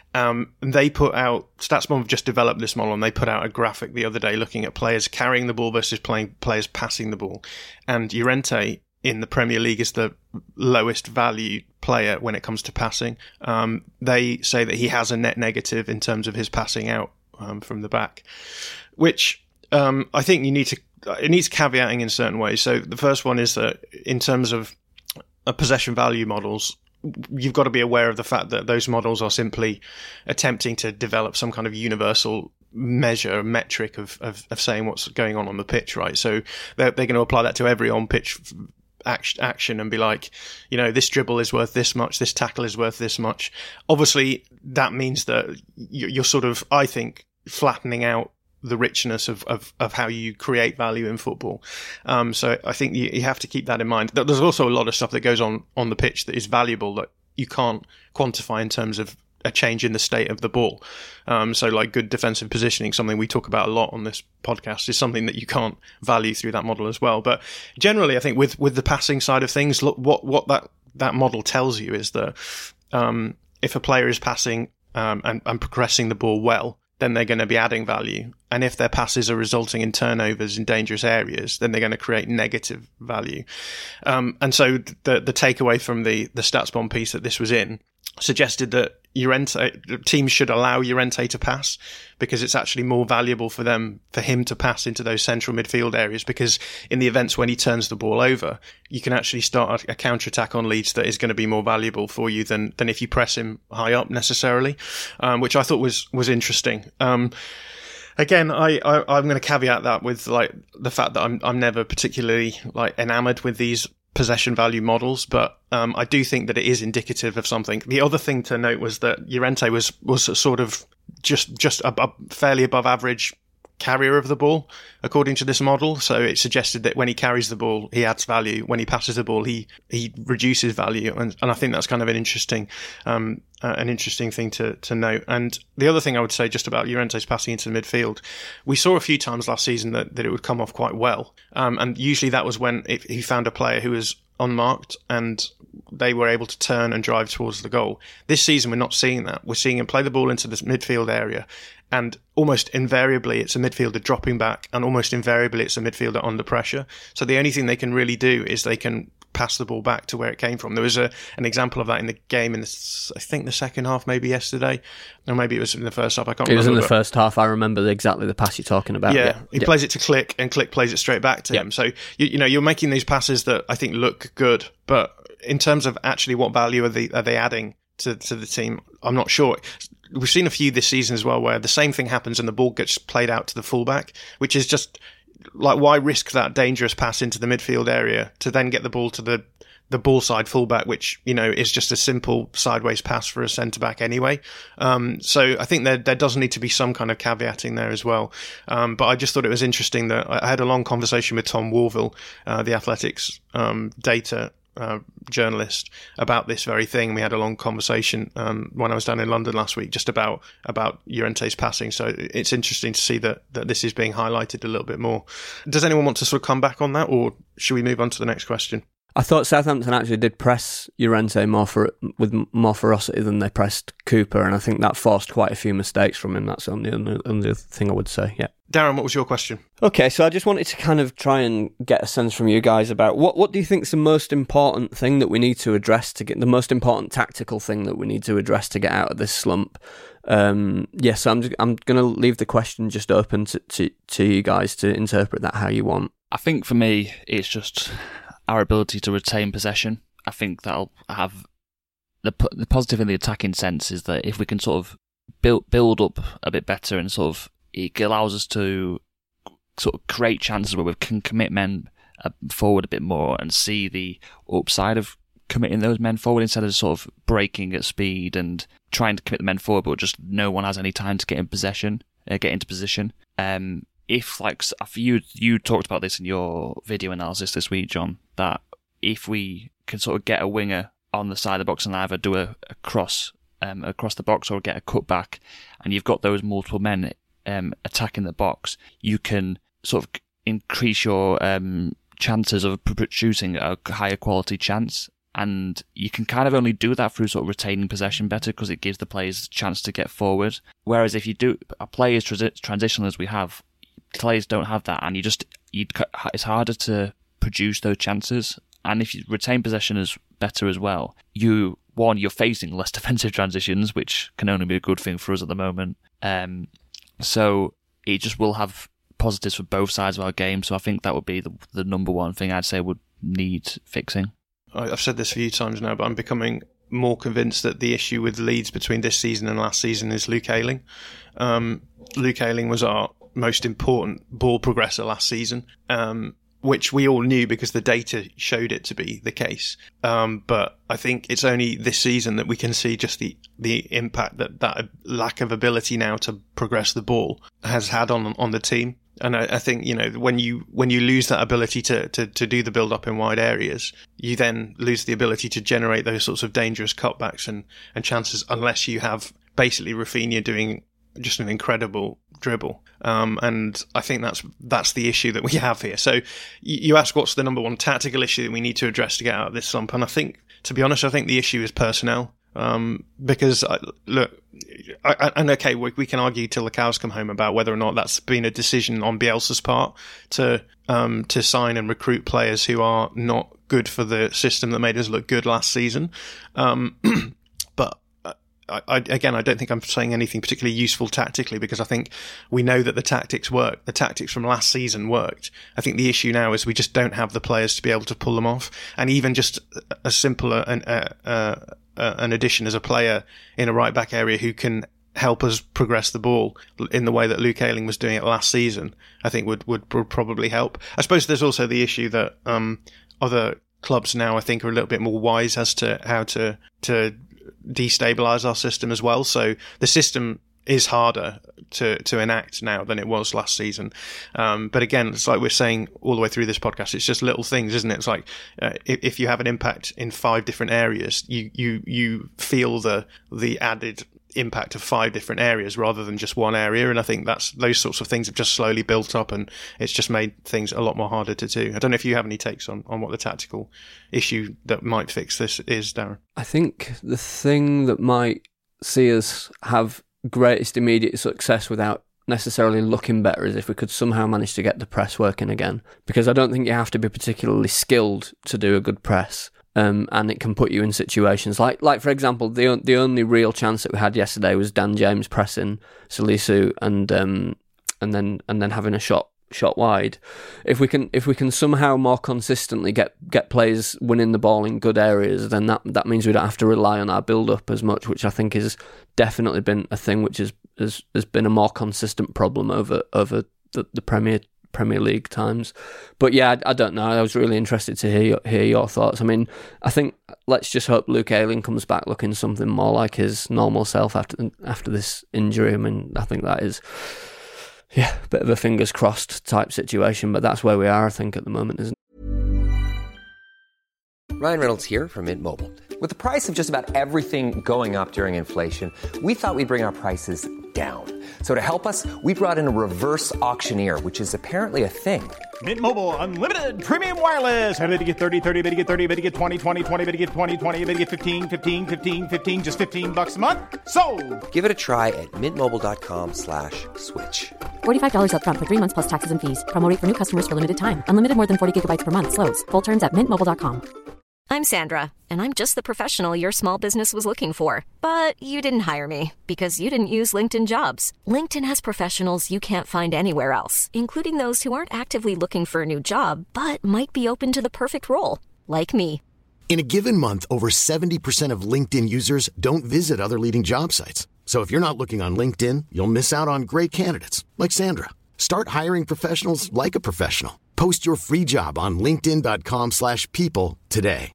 Speaker 5: They put out, StatsBomb have just developed this model, and they put out a graphic the other day looking at players carrying the ball versus players passing the ball. And Llorente in the Premier League is the lowest value player when it comes to passing. They say that he has a net negative in terms of his passing out from the back, which I think it needs caveating in certain ways. So the first one is that in terms of possession value models, you've got to be aware of the fact that those models are simply attempting to develop some kind of universal metric of saying what's going on the pitch, right? So they're going to apply that to every on-pitch action and be like, this dribble is worth this much, this tackle is worth this much. Obviously, that means that you're sort of, I think, flattening out the richness of how you create value in football. So I think you have to keep that in mind. There's also a lot of stuff that goes on the pitch that is valuable that you can't quantify in terms of a change in the state of the ball. So like good defensive positioning, something we talk about a lot on this podcast, is something that you can't value through that model as well. But generally, I think with the passing side of things, look, what that model tells you is that if a player is passing and progressing the ball well, then they're going to be adding value. And if their passes are resulting in turnovers in dangerous areas, then they're going to create negative value. And so the takeaway from the StatsBomb piece that this was in suggested that teams should allow Llorente to pass because it's actually more valuable for him to pass into those central midfield areas, because in the events when he turns the ball over, you can actually start a counter-attack on Leeds that is going to be more valuable for you than if you press him high up necessarily, which I thought was interesting. Again, I'm going to caveat that with like the fact that I'm never particularly like enamored with these possession value models, but I do think that it is indicative of something. The other thing to note was that Llorente was sort of just fairly above average carrier of the ball, according to this model. So it suggested that when he carries the ball, he adds value. When he passes the ball, he reduces value. And I think that's kind of an interesting thing to note. And the other thing I would say just about Llorente's passing into the midfield, we saw a few times last season that it would come off quite well. And usually that was when he found a player who was unmarked and they were able to turn and drive towards the goal. This season, we're not seeing that. We're seeing him play the ball into this midfield area, and almost invariably it's a midfielder dropping back, and almost invariably it's a midfielder under pressure. So the only thing they can really do is they can pass the ball back to where it came from. There was an example of that in the game I think the second half, maybe yesterday, or maybe it was in the first half. I can't remember.
Speaker 6: It was in the first half. I remember exactly the pass you're talking about.
Speaker 5: Yeah, he plays it to Klich, and Klich plays it straight back to him. So you're making these passes that I think look good, but in terms of actually what value are they adding to the team, I'm not sure. We've seen a few this season as well where the same thing happens and the ball gets played out to the fullback, which is just like, why risk that dangerous pass into the midfield area to then get the ball to the ball side fullback, which, is just a simple sideways pass for a centre back anyway. So I think there does need to be some kind of caveating there as well. But I just thought it was interesting that I had a long conversation with Tom Warville, the Athletics data journalist, about this very thing. We had a long conversation when I was down in London last week just about Llorente's passing. So it's interesting to see that this is being highlighted a little bit more. Does anyone want to sort of come back on that, or should we move on to the next question?
Speaker 6: I thought Southampton actually did press Llorente with more ferocity than they pressed Cooper, and I think that forced quite a few mistakes from him. That's the only thing I would say, yeah.
Speaker 5: Darren, what was your question?
Speaker 6: Okay, so I just wanted to kind of try and get a sense from you guys about what do you think is the most important thing that we need to address to get the most important tactical thing that we need to address to get out of this slump? So I'm going to leave the question just open to you guys to interpret that how you want.
Speaker 7: I think for me, it's just our ability to retain possession. I think that'll have the positive in the attacking sense is that if we can sort of build up a bit better and sort of, it allows us to sort of create chances where we can commit men forward a bit more and see the upside of committing those men forward instead of sort of breaking at speed and trying to commit the men forward, but just no one has any time to get into position. If you talked about this in your video analysis this week, John, that if we can sort of get a winger on the side of the box and either do a cross across the box or get a cut back, and you've got those multiple men attacking the box, you can sort of increase your chances of producing a higher quality chance. And you can kind of only do that through sort of retaining possession better because it gives the players a chance to get forward. Whereas if you do play as transitional as we have, players don't have that, and it's harder to produce those chances. And if you retain possession as better as well, you're facing less defensive transitions, which can only be a good thing for us at the moment. So it just will have positives for both sides of our game. So I think that would be the number one thing I'd say would need fixing.
Speaker 5: I've said this a few times now, but I'm becoming more convinced that the issue with Leeds between this season and last season is Luke Ayling. Luke Ayling was our most important ball progressor last season, which we all knew because the data showed it to be the case. But I think it's only this season that we can see just the impact that lack of ability now to progress the ball has had on the team. And I think, when you lose that ability to do the build up in wide areas, you then lose the ability to generate those sorts of dangerous cutbacks and chances, unless you have basically Rafinha doing just an incredible dribble. And I think that's the issue that we have here. So you ask what's the number one tactical issue that we need to address to get out of this slump. And I think, to be honest, the issue is personnel. Because we can argue till the cows come home about whether or not that's been a decision on Bielsa's part to sign and recruit players who are not good for the system that made us look good last season. But I don't think I'm saying anything particularly useful tactically, because I think we know that the tactics work. The tactics from last season worked. I think the issue now is we just don't have the players to be able to pull them off. And even just a simpler an addition as a player in a right back area who can help us progress the ball in the way that Luke Ayling was doing it last season, I think would probably help. I suppose there's also the issue that other clubs now, I think, are a little bit more wise as to how to destabilise our system as well. So the system is harder to enact now than it was last season. But again, it's like we're saying all the way through this podcast, it's just little things, isn't it? It's like if you have an impact in 5 different areas, you feel the added impact of 5 different areas rather than just one area. And I think those sorts of things have just slowly built up, and it's just made things a lot more harder to do. I don't know if you have any takes on what the tactical issue that might fix this is, Darren.
Speaker 6: I think the thing that might see us have greatest immediate success without necessarily looking better is if we could somehow manage to get the press working again, because I don't think you have to be particularly skilled to do a good press. And it can put you in situations like for example, the only real chance that we had yesterday was Dan James pressing Salisu and then having a shot wide. If we can somehow more consistently get players winning the ball in good areas, then that means we don't have to rely on our build up as much, which I think has definitely been a thing which has been a more consistent problem over the Premier League times. But yeah, I don't know. I was really interested to hear your thoughts. I mean, I think let's just hope Luke Ayling comes back looking something more like his normal self after this injury. I mean, I think that is a bit of a fingers crossed type situation, but that's where we are, I think, at the moment, isn't it?
Speaker 8: Ryan Reynolds here from Mint Mobile. With the price of just about everything going up during inflation, we thought we'd bring our prices down. So to help us, we brought in a reverse auctioneer, which is apparently a thing.
Speaker 9: Mint Mobile Unlimited Premium Wireless. How to get 30, 30, how to get 30, how to get 20, 20, 20, how to get 20, 20, how to get 15, 15, 15, 15, just $15 a month? Sold!
Speaker 8: Give it a try at mintmobile.com/switch.
Speaker 10: $45 up front for 3 months plus taxes and fees. Promo rate for new customers for limited time. Unlimited more than 40 gigabytes per month. Slows full terms at mintmobile.com.
Speaker 1: I'm Sandra, and I'm just the professional your small business was looking for. But you didn't hire me because you didn't use LinkedIn Jobs. LinkedIn has professionals you can't find anywhere else, including those who aren't actively looking for a new job, but might be open to the perfect role, like me.
Speaker 2: In a given month, over 70% of LinkedIn users don't visit other leading job sites. So if you're not looking on LinkedIn, you'll miss out on great candidates like Sandra. Start hiring professionals like a professional. Post your free job on linkedin.com/people today.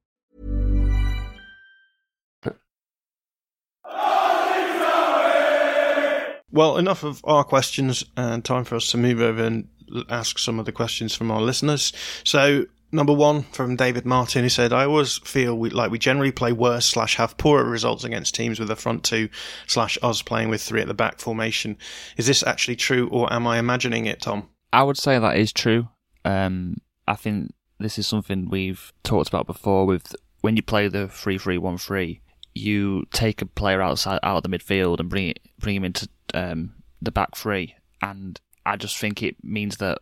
Speaker 5: Well, enough of our questions, and time for us to move over and ask some of the questions from our listeners. So, number one from David Martin, who said, I always feel we generally play worse / have poorer results against teams with a front 2 / us playing with 3 at the back formation. Is this actually true, or am I imagining it, Tom?
Speaker 7: I would say that is true. I think this is something we've talked about before with when you play the 3-3-1-3, you take a player out of the midfield and bring him into the back 3, and I just think it means that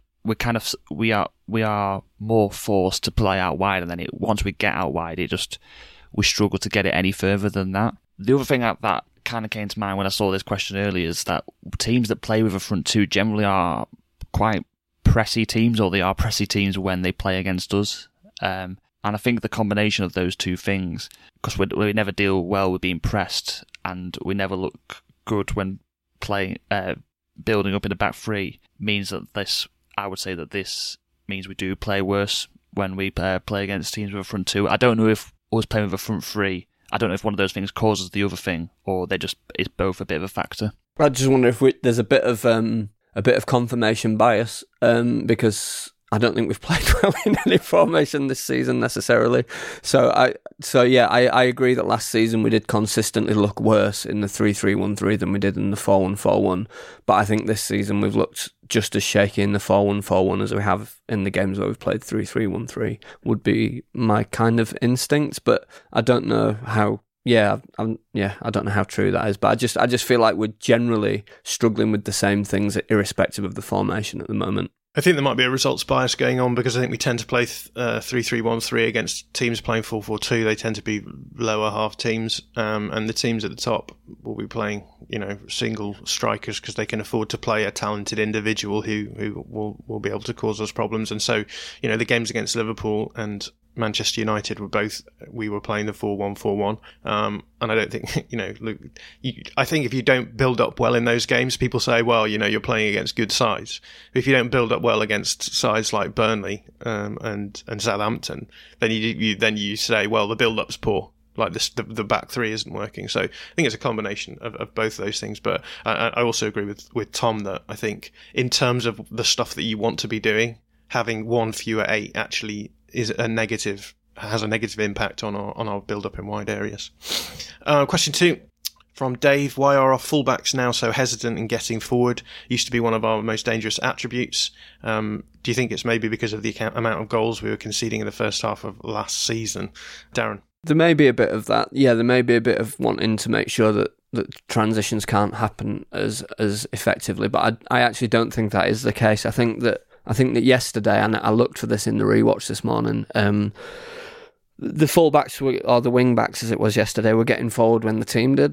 Speaker 7: we are more forced to play out wide, and then once we get out wide, we struggle to get it any further than that. The other thing that kind of came to mind when I saw this question earlier is that teams that play with a front 2 generally are quite pressy teams, or they are pressy teams when they play against us. And I think the combination of those two things, because we never deal well with being pressed, and we never look good when playing, building up in the back 3, means that I would say that this means we do play worse when we play against teams with a front 2. I don't know if us playing with a front 3, I don't know if one of those things causes the other thing, or it's both a bit of a factor.
Speaker 6: I just wonder if there's a bit of confirmation bias, because I don't think we've played well in any formation this season necessarily. So I agree that last season we did consistently look worse in the 3-3-1-3 than we did in the 4-1-4-1. But I think this season we've looked just as shaky in the 4-1-4-1 as we have in the games where we've played 3-3-1-3, would be my kind of instinct. But I don't know how. I don't know how true that is, but I just feel like we're generally struggling with the same things irrespective of the formation at the moment.
Speaker 5: I think there might be a results bias going on, because I think we tend to play 3-3-1-3 against teams playing 4-4-2. They tend to be lower half teams, and the teams at the top will be playing, single strikers, because they can afford to play a talented individual who will be able to cause us problems. And so, the games against Liverpool and Manchester United we were playing the 4-1-4-1, and I don't think, I think if you don't build up well in those games, people say, well, you're playing against good sides. If you don't build up well against sides like Burnley and Southampton, then you say, well, the build-up's poor. like the back three isn't working. So I think it's a combination of both of those things. But I also agree with Tom that I think in terms of the stuff that you want to be doing, having one fewer 8 actually has a negative impact on our build up in wide areas. Question 2 from Dave: why are our fullbacks now so hesitant in getting forward? Used to be one of our most dangerous attributes. Do you think it's maybe because of the amount of goals we were conceding in the first half of last season? Darren?
Speaker 6: There may be a bit of that. Yeah, there may be a bit of wanting to make sure that transitions can't happen as effectively, but I actually don't think that is the case. I think that yesterday, and I looked for this in the rewatch this morning, the fullbacks or the wing backs as it was yesterday were getting forward when the team did.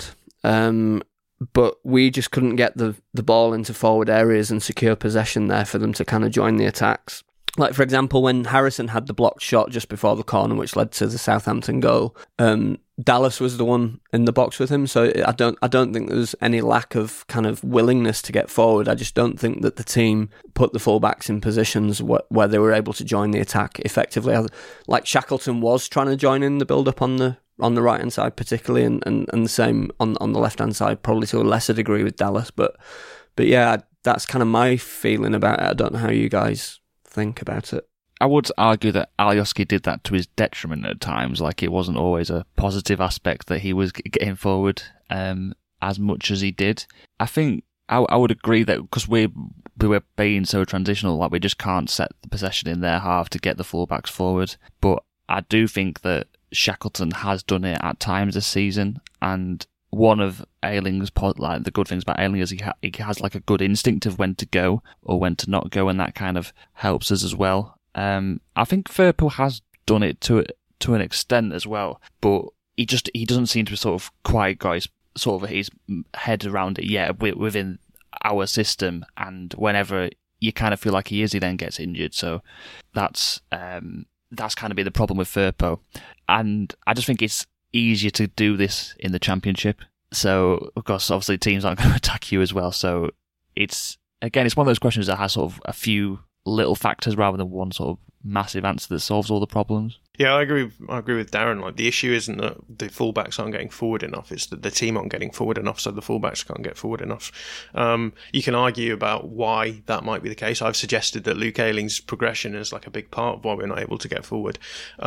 Speaker 6: But we just couldn't get the ball into forward areas and secure possession there for them to kind of join the attacks. Like, for example, when Harrison had the blocked shot just before the corner, which led to the Southampton goal, Dallas was the one in the box with him. So I don't think there was any lack of kind of willingness to get forward. I just don't think that the team put the fullbacks in positions where they were able to join the attack effectively. Like Shackleton was trying to join in the build-up on the right hand side particularly, and the same on the left hand side, probably to a lesser degree with Dallas. But yeah, that's kind of my feeling about it. I don't know how you guys think about it.
Speaker 7: I would argue that Alioski did that to his detriment at times. Like, it wasn't always a positive aspect that he was getting forward as much as he did. I think I would agree that because we were being so transitional, like we just can't set the possession in their half to get the fullbacks forward. But I do think that Shackleton has done it at times this season, and one of Ayling's the good things about Ayling is he has like a good instinct of when to go or when to not go, and that kind of helps us as well. I think Firpo has done it to an extent as well, but he doesn't seem to have sort of quite got his head around it yet within our system, and whenever you kind of feel like he then gets injured. So that's kind of been the problem with Firpo, and I just think it's easier to do this in the Championship. So of course, obviously, teams aren't going to attack you as well. So it's one of those questions that has sort of a few little factors rather than one sort of massive answer that solves all the problems.
Speaker 5: Yeah, I agree with Darren. Like, the issue isn't that the fullbacks aren't getting forward enough; it's that the team aren't getting forward enough, so the fullbacks can't get forward enough. You can argue about why that might be the case. I've suggested that Luke Ayling's progression is like a big part of why we're not able to get forward,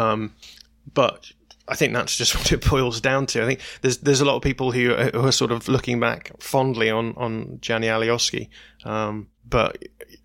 Speaker 5: but I think that's just what it boils down to. I think there's a lot of people who are sort of looking back fondly on Gianni Alioski, but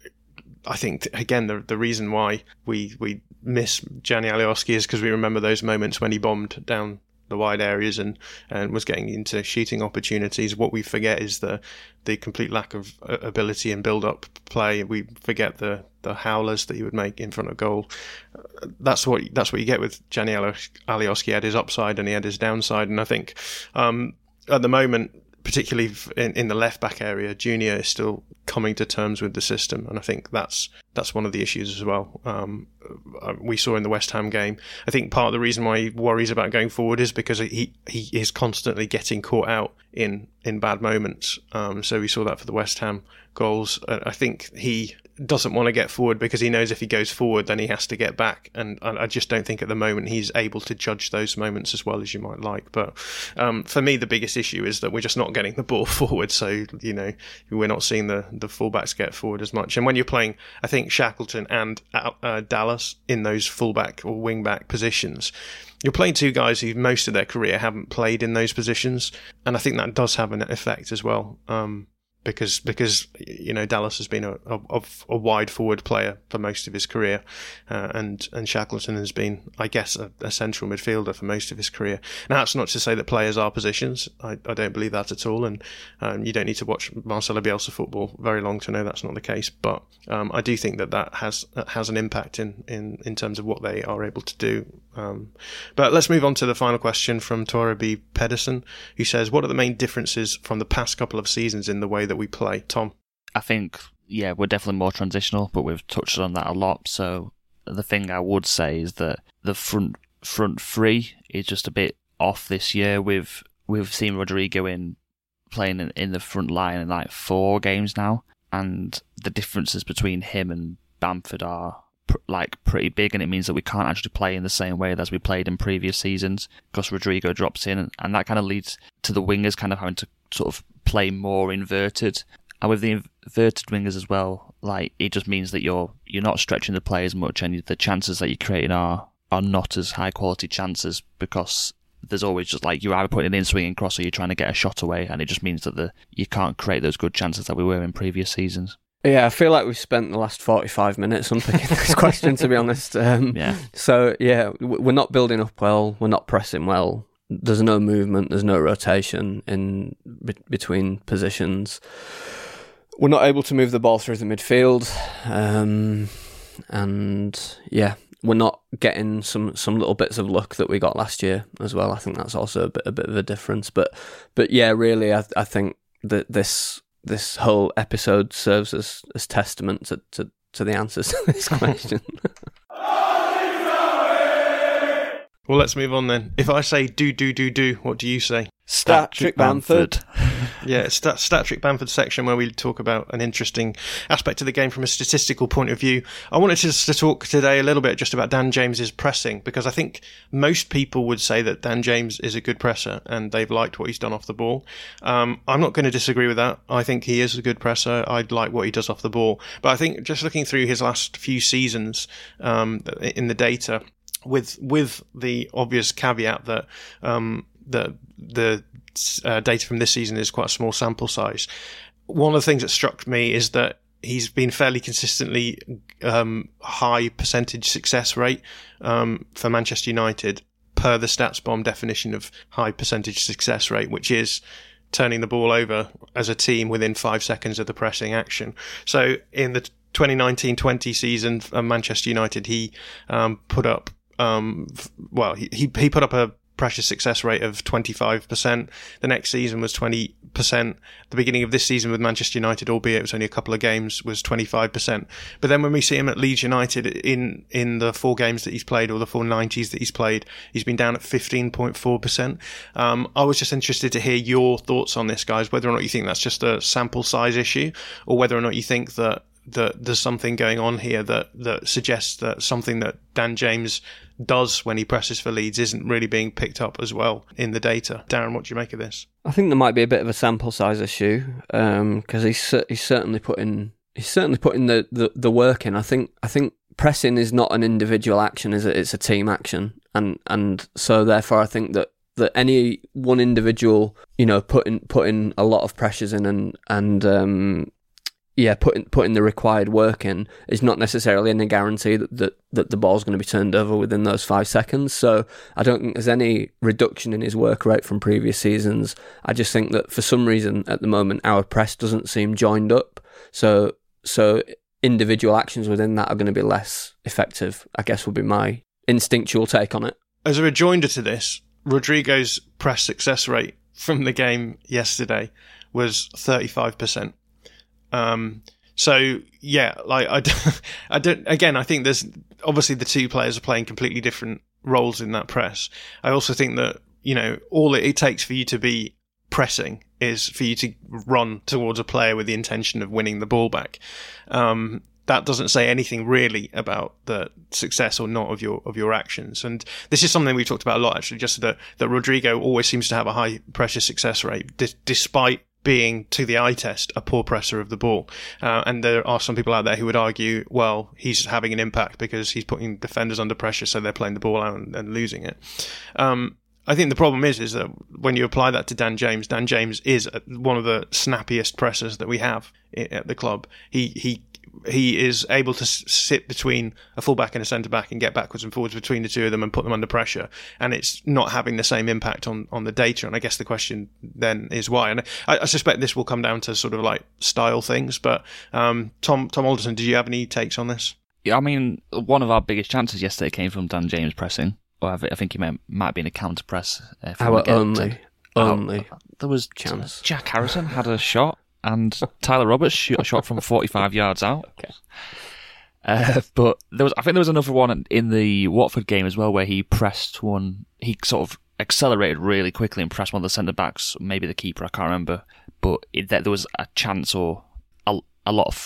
Speaker 5: I think, again, the reason why we miss Gianni Alioski is because we remember those moments when he bombed down the wide areas and was getting into shooting opportunities. What we forget is the complete lack of ability and build-up play. We forget the howlers that he would make in front of goal. That's what you get with Gianni Alioski. He had his upside and he had his downside, and I think at the moment, particularly in the left-back area, Junior is still coming to terms with the system, and I think that's one of the issues as well. We saw in the West Ham game, I think part of the reason why he worries about going forward is because he is constantly getting caught out in bad moments. So we saw that for the West Ham goals. I think he doesn't want to get forward because he knows if he goes forward then he has to get back, and I just don't think at the moment he's able to judge those moments as well as you might like. But for me, the biggest issue is that we're just not getting the ball forward, so we're not seeing the fullbacks get forward as much. And when you're playing, I think, Shackleton and Dallas in those fullback or wingback positions, you're playing two guys who most of their career haven't played in those positions, and I think that does have an effect as well. Because Dallas has been a wide forward player for most of his career, and Shackleton has been, I guess, a central midfielder for most of his career. Now, that's not to say that players are positions. I don't believe that at all, and you don't need to watch Marcelo Bielsa football very long to know that's not the case. But I do think that has an impact in terms of what they are able to do. But let's move on to the final question from Tora B. Pedersen, who says, what are the main differences from the past couple of seasons in the way that we play? Tom?
Speaker 7: I think, we're definitely more transitional, but we've touched on that a lot. So the thing I would say is that the front three is just a bit off this year. We've seen Rodrigo playing in the front line in like 4 games now, and the differences between him and Bamford are pretty big, and it means that we can't actually play in the same way as we played in previous seasons because Rodrigo drops in, and that kind of leads to the wingers kind of having to sort of play more inverted. And with the inverted wingers as well, like, it just means that you're not stretching the play as much, and the chances that you're creating are not as high quality chances, because there's always just like, you're either putting an in-swinging cross or you're trying to get a shot away, and it just means that you can't create those good chances that we were in previous seasons.
Speaker 6: Yeah, I feel like we've spent the last 45 minutes unpicking this question, to be honest.
Speaker 7: Yeah.
Speaker 6: So, yeah, we're not building up well, we're not pressing well, there's no movement, there's no rotation in between positions. We're not able to move the ball through the midfield, and yeah, we're not getting some little bits of luck that we got last year as well. I think that's also a bit of a difference. But yeah, really, I think that this whole episode serves as testament to the answers to this question.
Speaker 5: Well, let's move on then. If I say do, what do you say?
Speaker 6: Stat-Trick Bamford.
Speaker 5: Yeah, it's Stat-Trick Bamford section where we talk about an interesting aspect of the game from a statistical point of view. I wanted to talk today a little bit just about Dan James's pressing, because I think most people would say that Dan James is a good presser and they've liked what he's done off the ball. I'm not going to disagree with that. I think he is a good presser. I'd like what he does off the ball. But I think just looking through his last few seasons in the data, with the obvious caveat that the data from this season is quite a small sample size. One of the things that struck me is that he's been fairly consistently high percentage success rate for Manchester United per the StatsBomb definition of high percentage success rate, which is turning the ball over as a team within 5 seconds of the pressing action. So in the 2019-20 season, Manchester United, he put up he put up a pressure success rate of 25%. The next season was 20%. The beginning of this season with Manchester United, albeit it was only a couple of games, was 25%. But then when we see him at Leeds United in the 4 games that he's played, or the 4 90s that he's played, he's been down at 15.4%. I was just interested to hear your thoughts on this, guys, whether or not you think that's just a sample size issue, or whether or not you think that there's something going on here that suggests that something that Dan James does when he presses for Leeds isn't really being picked up as well in the data. Darren, what do you make of this?
Speaker 6: I think there might be a bit of a sample size issue, because he's certainly putting the work in. I think pressing is not an individual action, is it? It's a team action, and so therefore I think that any one individual, putting a lot of pressures in and putting the required work in is not necessarily any guarantee that the ball's going to be turned over within those 5 seconds. So I don't think there's any reduction in his work rate from previous seasons. I just think that for some reason at the moment our press doesn't seem joined up. So individual actions within that are going to be less effective, I guess, would be my instinctual take on it.
Speaker 5: As a rejoinder to this, Rodrigo's press success rate from the game yesterday was 35%. So yeah, like I don't. Again, I think there's obviously the two players are playing completely different roles in that press. I also think that all it takes for you to be pressing is for you to run towards a player with the intention of winning the ball back. That doesn't say anything really about the success or not of your actions. And this is something we've talked about a lot, actually, just that Rodrigo always seems to have a high pressure success rate, despite being, to the eye test, a poor presser of the ball. And there are some people out there who would argue, well, he's having an impact because he's putting defenders under pressure, so they're playing the ball out and losing it. I think the problem is that when you apply that to Dan James is one of the snappiest pressers that we have at the club. He is able to sit between a fullback and a centre-back and get backwards and forwards between the two of them and put them under pressure. And it's not having the same impact on the data. And I guess the question then is why. And I suspect this will come down to sort of like style things. But Tom Alderson, did you have any takes on this?
Speaker 7: Yeah, I mean, one of our biggest chances yesterday came from Dan James pressing. Or I think he might be in a counter press.
Speaker 6: Our only
Speaker 7: there was
Speaker 6: chance.
Speaker 7: Jack Harrison had a shot. And Tyler Roberts shot a shot from 45 yards out.
Speaker 6: Okay.
Speaker 7: But I think there was another one in the Watford game as well where he pressed one. He sort of accelerated really quickly and pressed one of the centre backs, maybe the keeper, I can't remember. But there was a chance or a lot of threat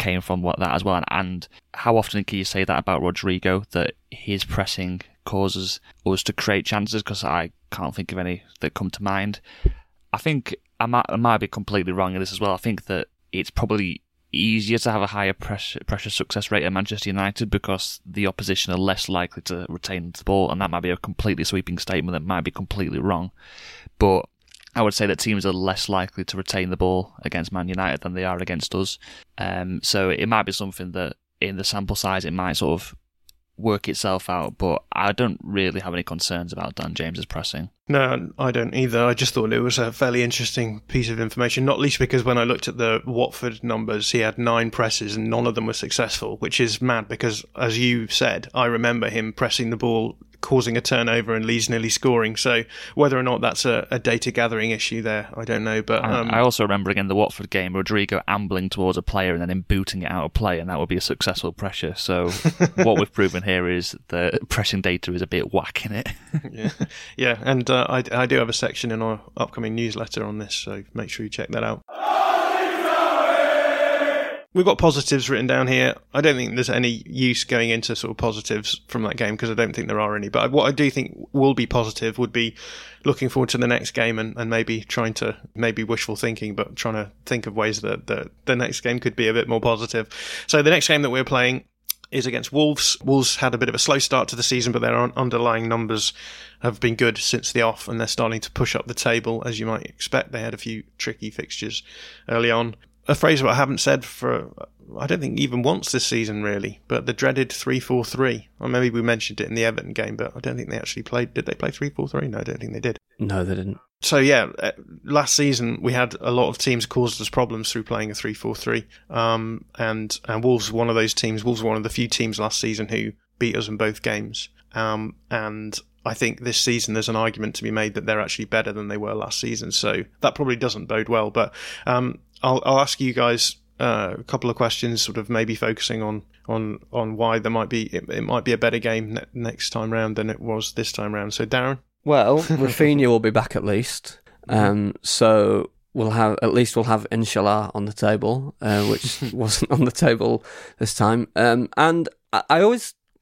Speaker 7: came from that as well. And how often can you say that about Rodrigo, that his pressing causes us to create chances? Because I can't think of any that come to mind. I think I might be completely wrong in this as well. I think that it's probably easier to have a higher pressure success rate at Manchester United because the opposition are less likely to retain the ball, and that might be a completely sweeping statement that might be completely wrong. But I would say that teams are less likely to retain the ball against Man United than they are against us. So it might be something that in the sample size it might sort of work itself out, but I don't really have any concerns about Dan James's pressing.
Speaker 5: No, I don't either. I just thought it was a fairly interesting piece of information, not least because when I looked at the Watford numbers, he had 9 presses and none of them were successful, which is mad because, as you said, I remember him pressing the ball, causing a turnover and Leeds nearly scoring. So whether or not that's a data gathering issue there, I don't know. But
Speaker 7: I also remember again the Watford game, Rodrigo ambling towards a player and then him booting it out of play, and that would be a successful pressure. So what we've proven here is the pressing data is a bit whack in it.
Speaker 5: Yeah, and I do have a section in our upcoming newsletter on this, so make sure you check that out. We've got positives written down here. I don't think there's any use going into sort of positives from that game because I don't think there are any. But what I do think will be positive would be looking forward to the next game and maybe trying to, maybe wishful thinking, but trying to think of ways that the next game could be a bit more positive. So the next game that we're playing is against Wolves. Wolves had a bit of a slow start to the season, but their underlying numbers have been good since the off, and they're starting to push up the table, as you might expect. They had a few tricky fixtures early on. A phrase that I haven't said for, I don't think even once this season really, but the dreaded 3-4-3. Or maybe we mentioned it in the Everton game, but I don't think they actually played. Did they play 3-4-3? No, I don't think they did.
Speaker 6: No, they didn't.
Speaker 5: So yeah, last season we had a lot of teams caused us problems through playing a 3-4-3. And Wolves were one of those teams. Wolves were one of the few teams last season who beat us in both games. And I think this season there's an argument to be made that they're actually better than they were last season. So that probably doesn't bode well. But I'll ask you guys a couple of questions, sort of maybe focusing on why there might be it might be a better game next time round than it was this time round. So Darren.
Speaker 6: Well, Rafinha will be back at least. So we'll have Inshallah on the table, which wasn't on the table this time. And I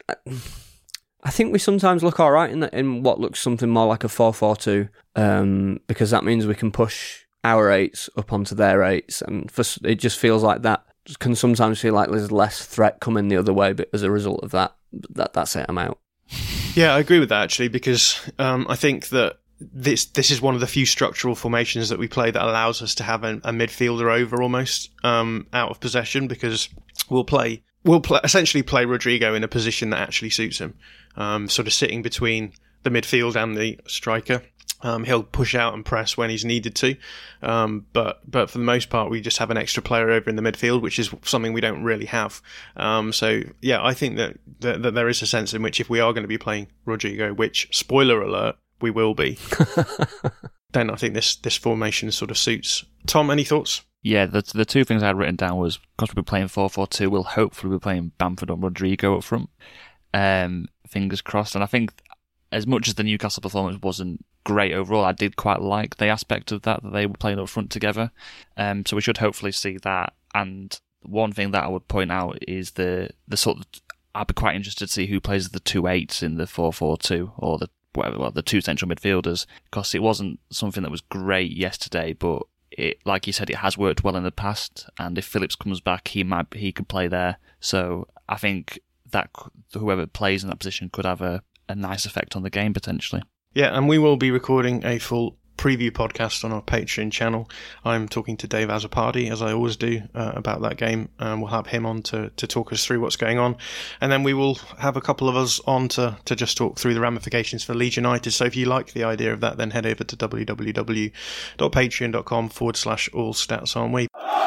Speaker 6: think we sometimes look all right in what looks something more like a 4-4-2, because that means we can push our 8s up onto their 8s, and it just feels like that can sometimes feel like there's less threat coming the other way, but as a result of that's it, I'm out.
Speaker 5: Yeah, I agree with that actually, because I think that this is one of the few structural formations that we play that allows us to have a midfielder over almost out of possession, because we'll essentially play Rodrigo in a position that actually suits him, sort of sitting between the midfield and the striker. He'll push out and press when he's needed to, but for the most part, we just have an extra player over in the midfield, which is something we don't really have. So yeah, I think that there is a sense in which if we are going to be playing Rodrigo, which, spoiler alert, we will be, then I think this formation sort of suits. Tom, any thoughts?
Speaker 7: Yeah, the two things I had written down was, because we'll be playing 4-4-2, we'll hopefully be playing Bamford and Rodrigo up front. Fingers crossed. And I think as much as the Newcastle performance wasn't great overall, I did quite like the aspect of that they were playing up front together. So we should hopefully see that. And one thing that I would point out is the sort of, I'd be quite interested to see who plays the 2 8s in the 4-4-2, or the 2 central midfielders, because it wasn't something that was great yesterday, but it, like you said, it has worked well in the past, and if Phillips comes back, he could play there. So I think that whoever plays in that position could have a nice effect on the game potentially.
Speaker 5: Yeah, and we will be recording a full preview podcast on our Patreon channel. I'm talking to Dave Azzopardi, as I always do, about that game. We'll have him on to talk us through what's going on. And then we will have a couple of us on to just talk through the ramifications for Leeds United. So if you like the idea of that, then head over to www.patreon.com/allstatsaren'twe.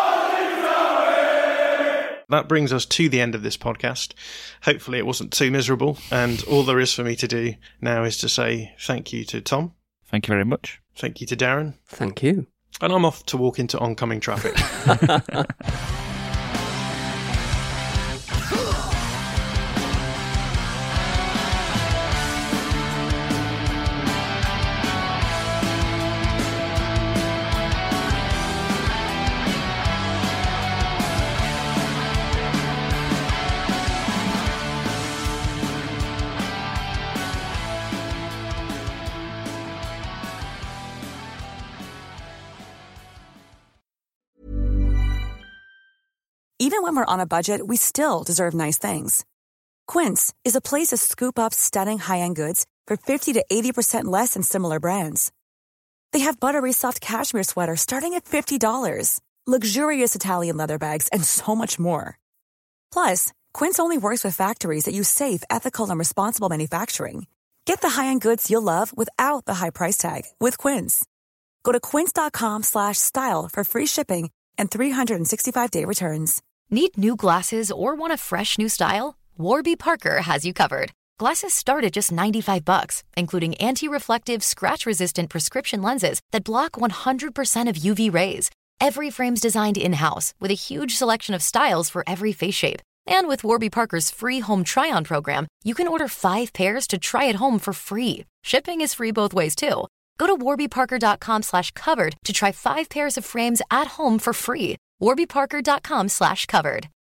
Speaker 5: That brings us to the end of this podcast. Hopefully it wasn't too miserable, and all there is for me to do now is to say thank you to Tom.
Speaker 7: Thank you very much.
Speaker 5: Thank you to Darren.
Speaker 6: Thank you.
Speaker 5: And I'm off to walk into oncoming traffic.
Speaker 11: Even when we're on a budget, we still deserve nice things. Quince is a place to scoop up stunning high-end goods for 50 to 80% less than similar brands. They have buttery soft cashmere sweaters starting at $50, luxurious Italian leather bags, and so much more. Plus, Quince only works with factories that use safe, ethical, and responsible manufacturing. Get the high-end goods you'll love without the high price tag with Quince. Go to quince.com/style for free shipping and 365-day returns.
Speaker 1: Need new glasses or want a fresh new style? Warby Parker has you covered. Glasses start at just $95, including anti-reflective, scratch-resistant prescription lenses that block 100% of UV rays. Every frame's designed in-house with a huge selection of styles for every face shape. And with Warby Parker's free home try-on program, you can order 5 pairs to try at home for free. Shipping is free both ways, too. Go to warbyparker.com/covered to try 5 pairs of frames at home for free. warbyparker.com/covered.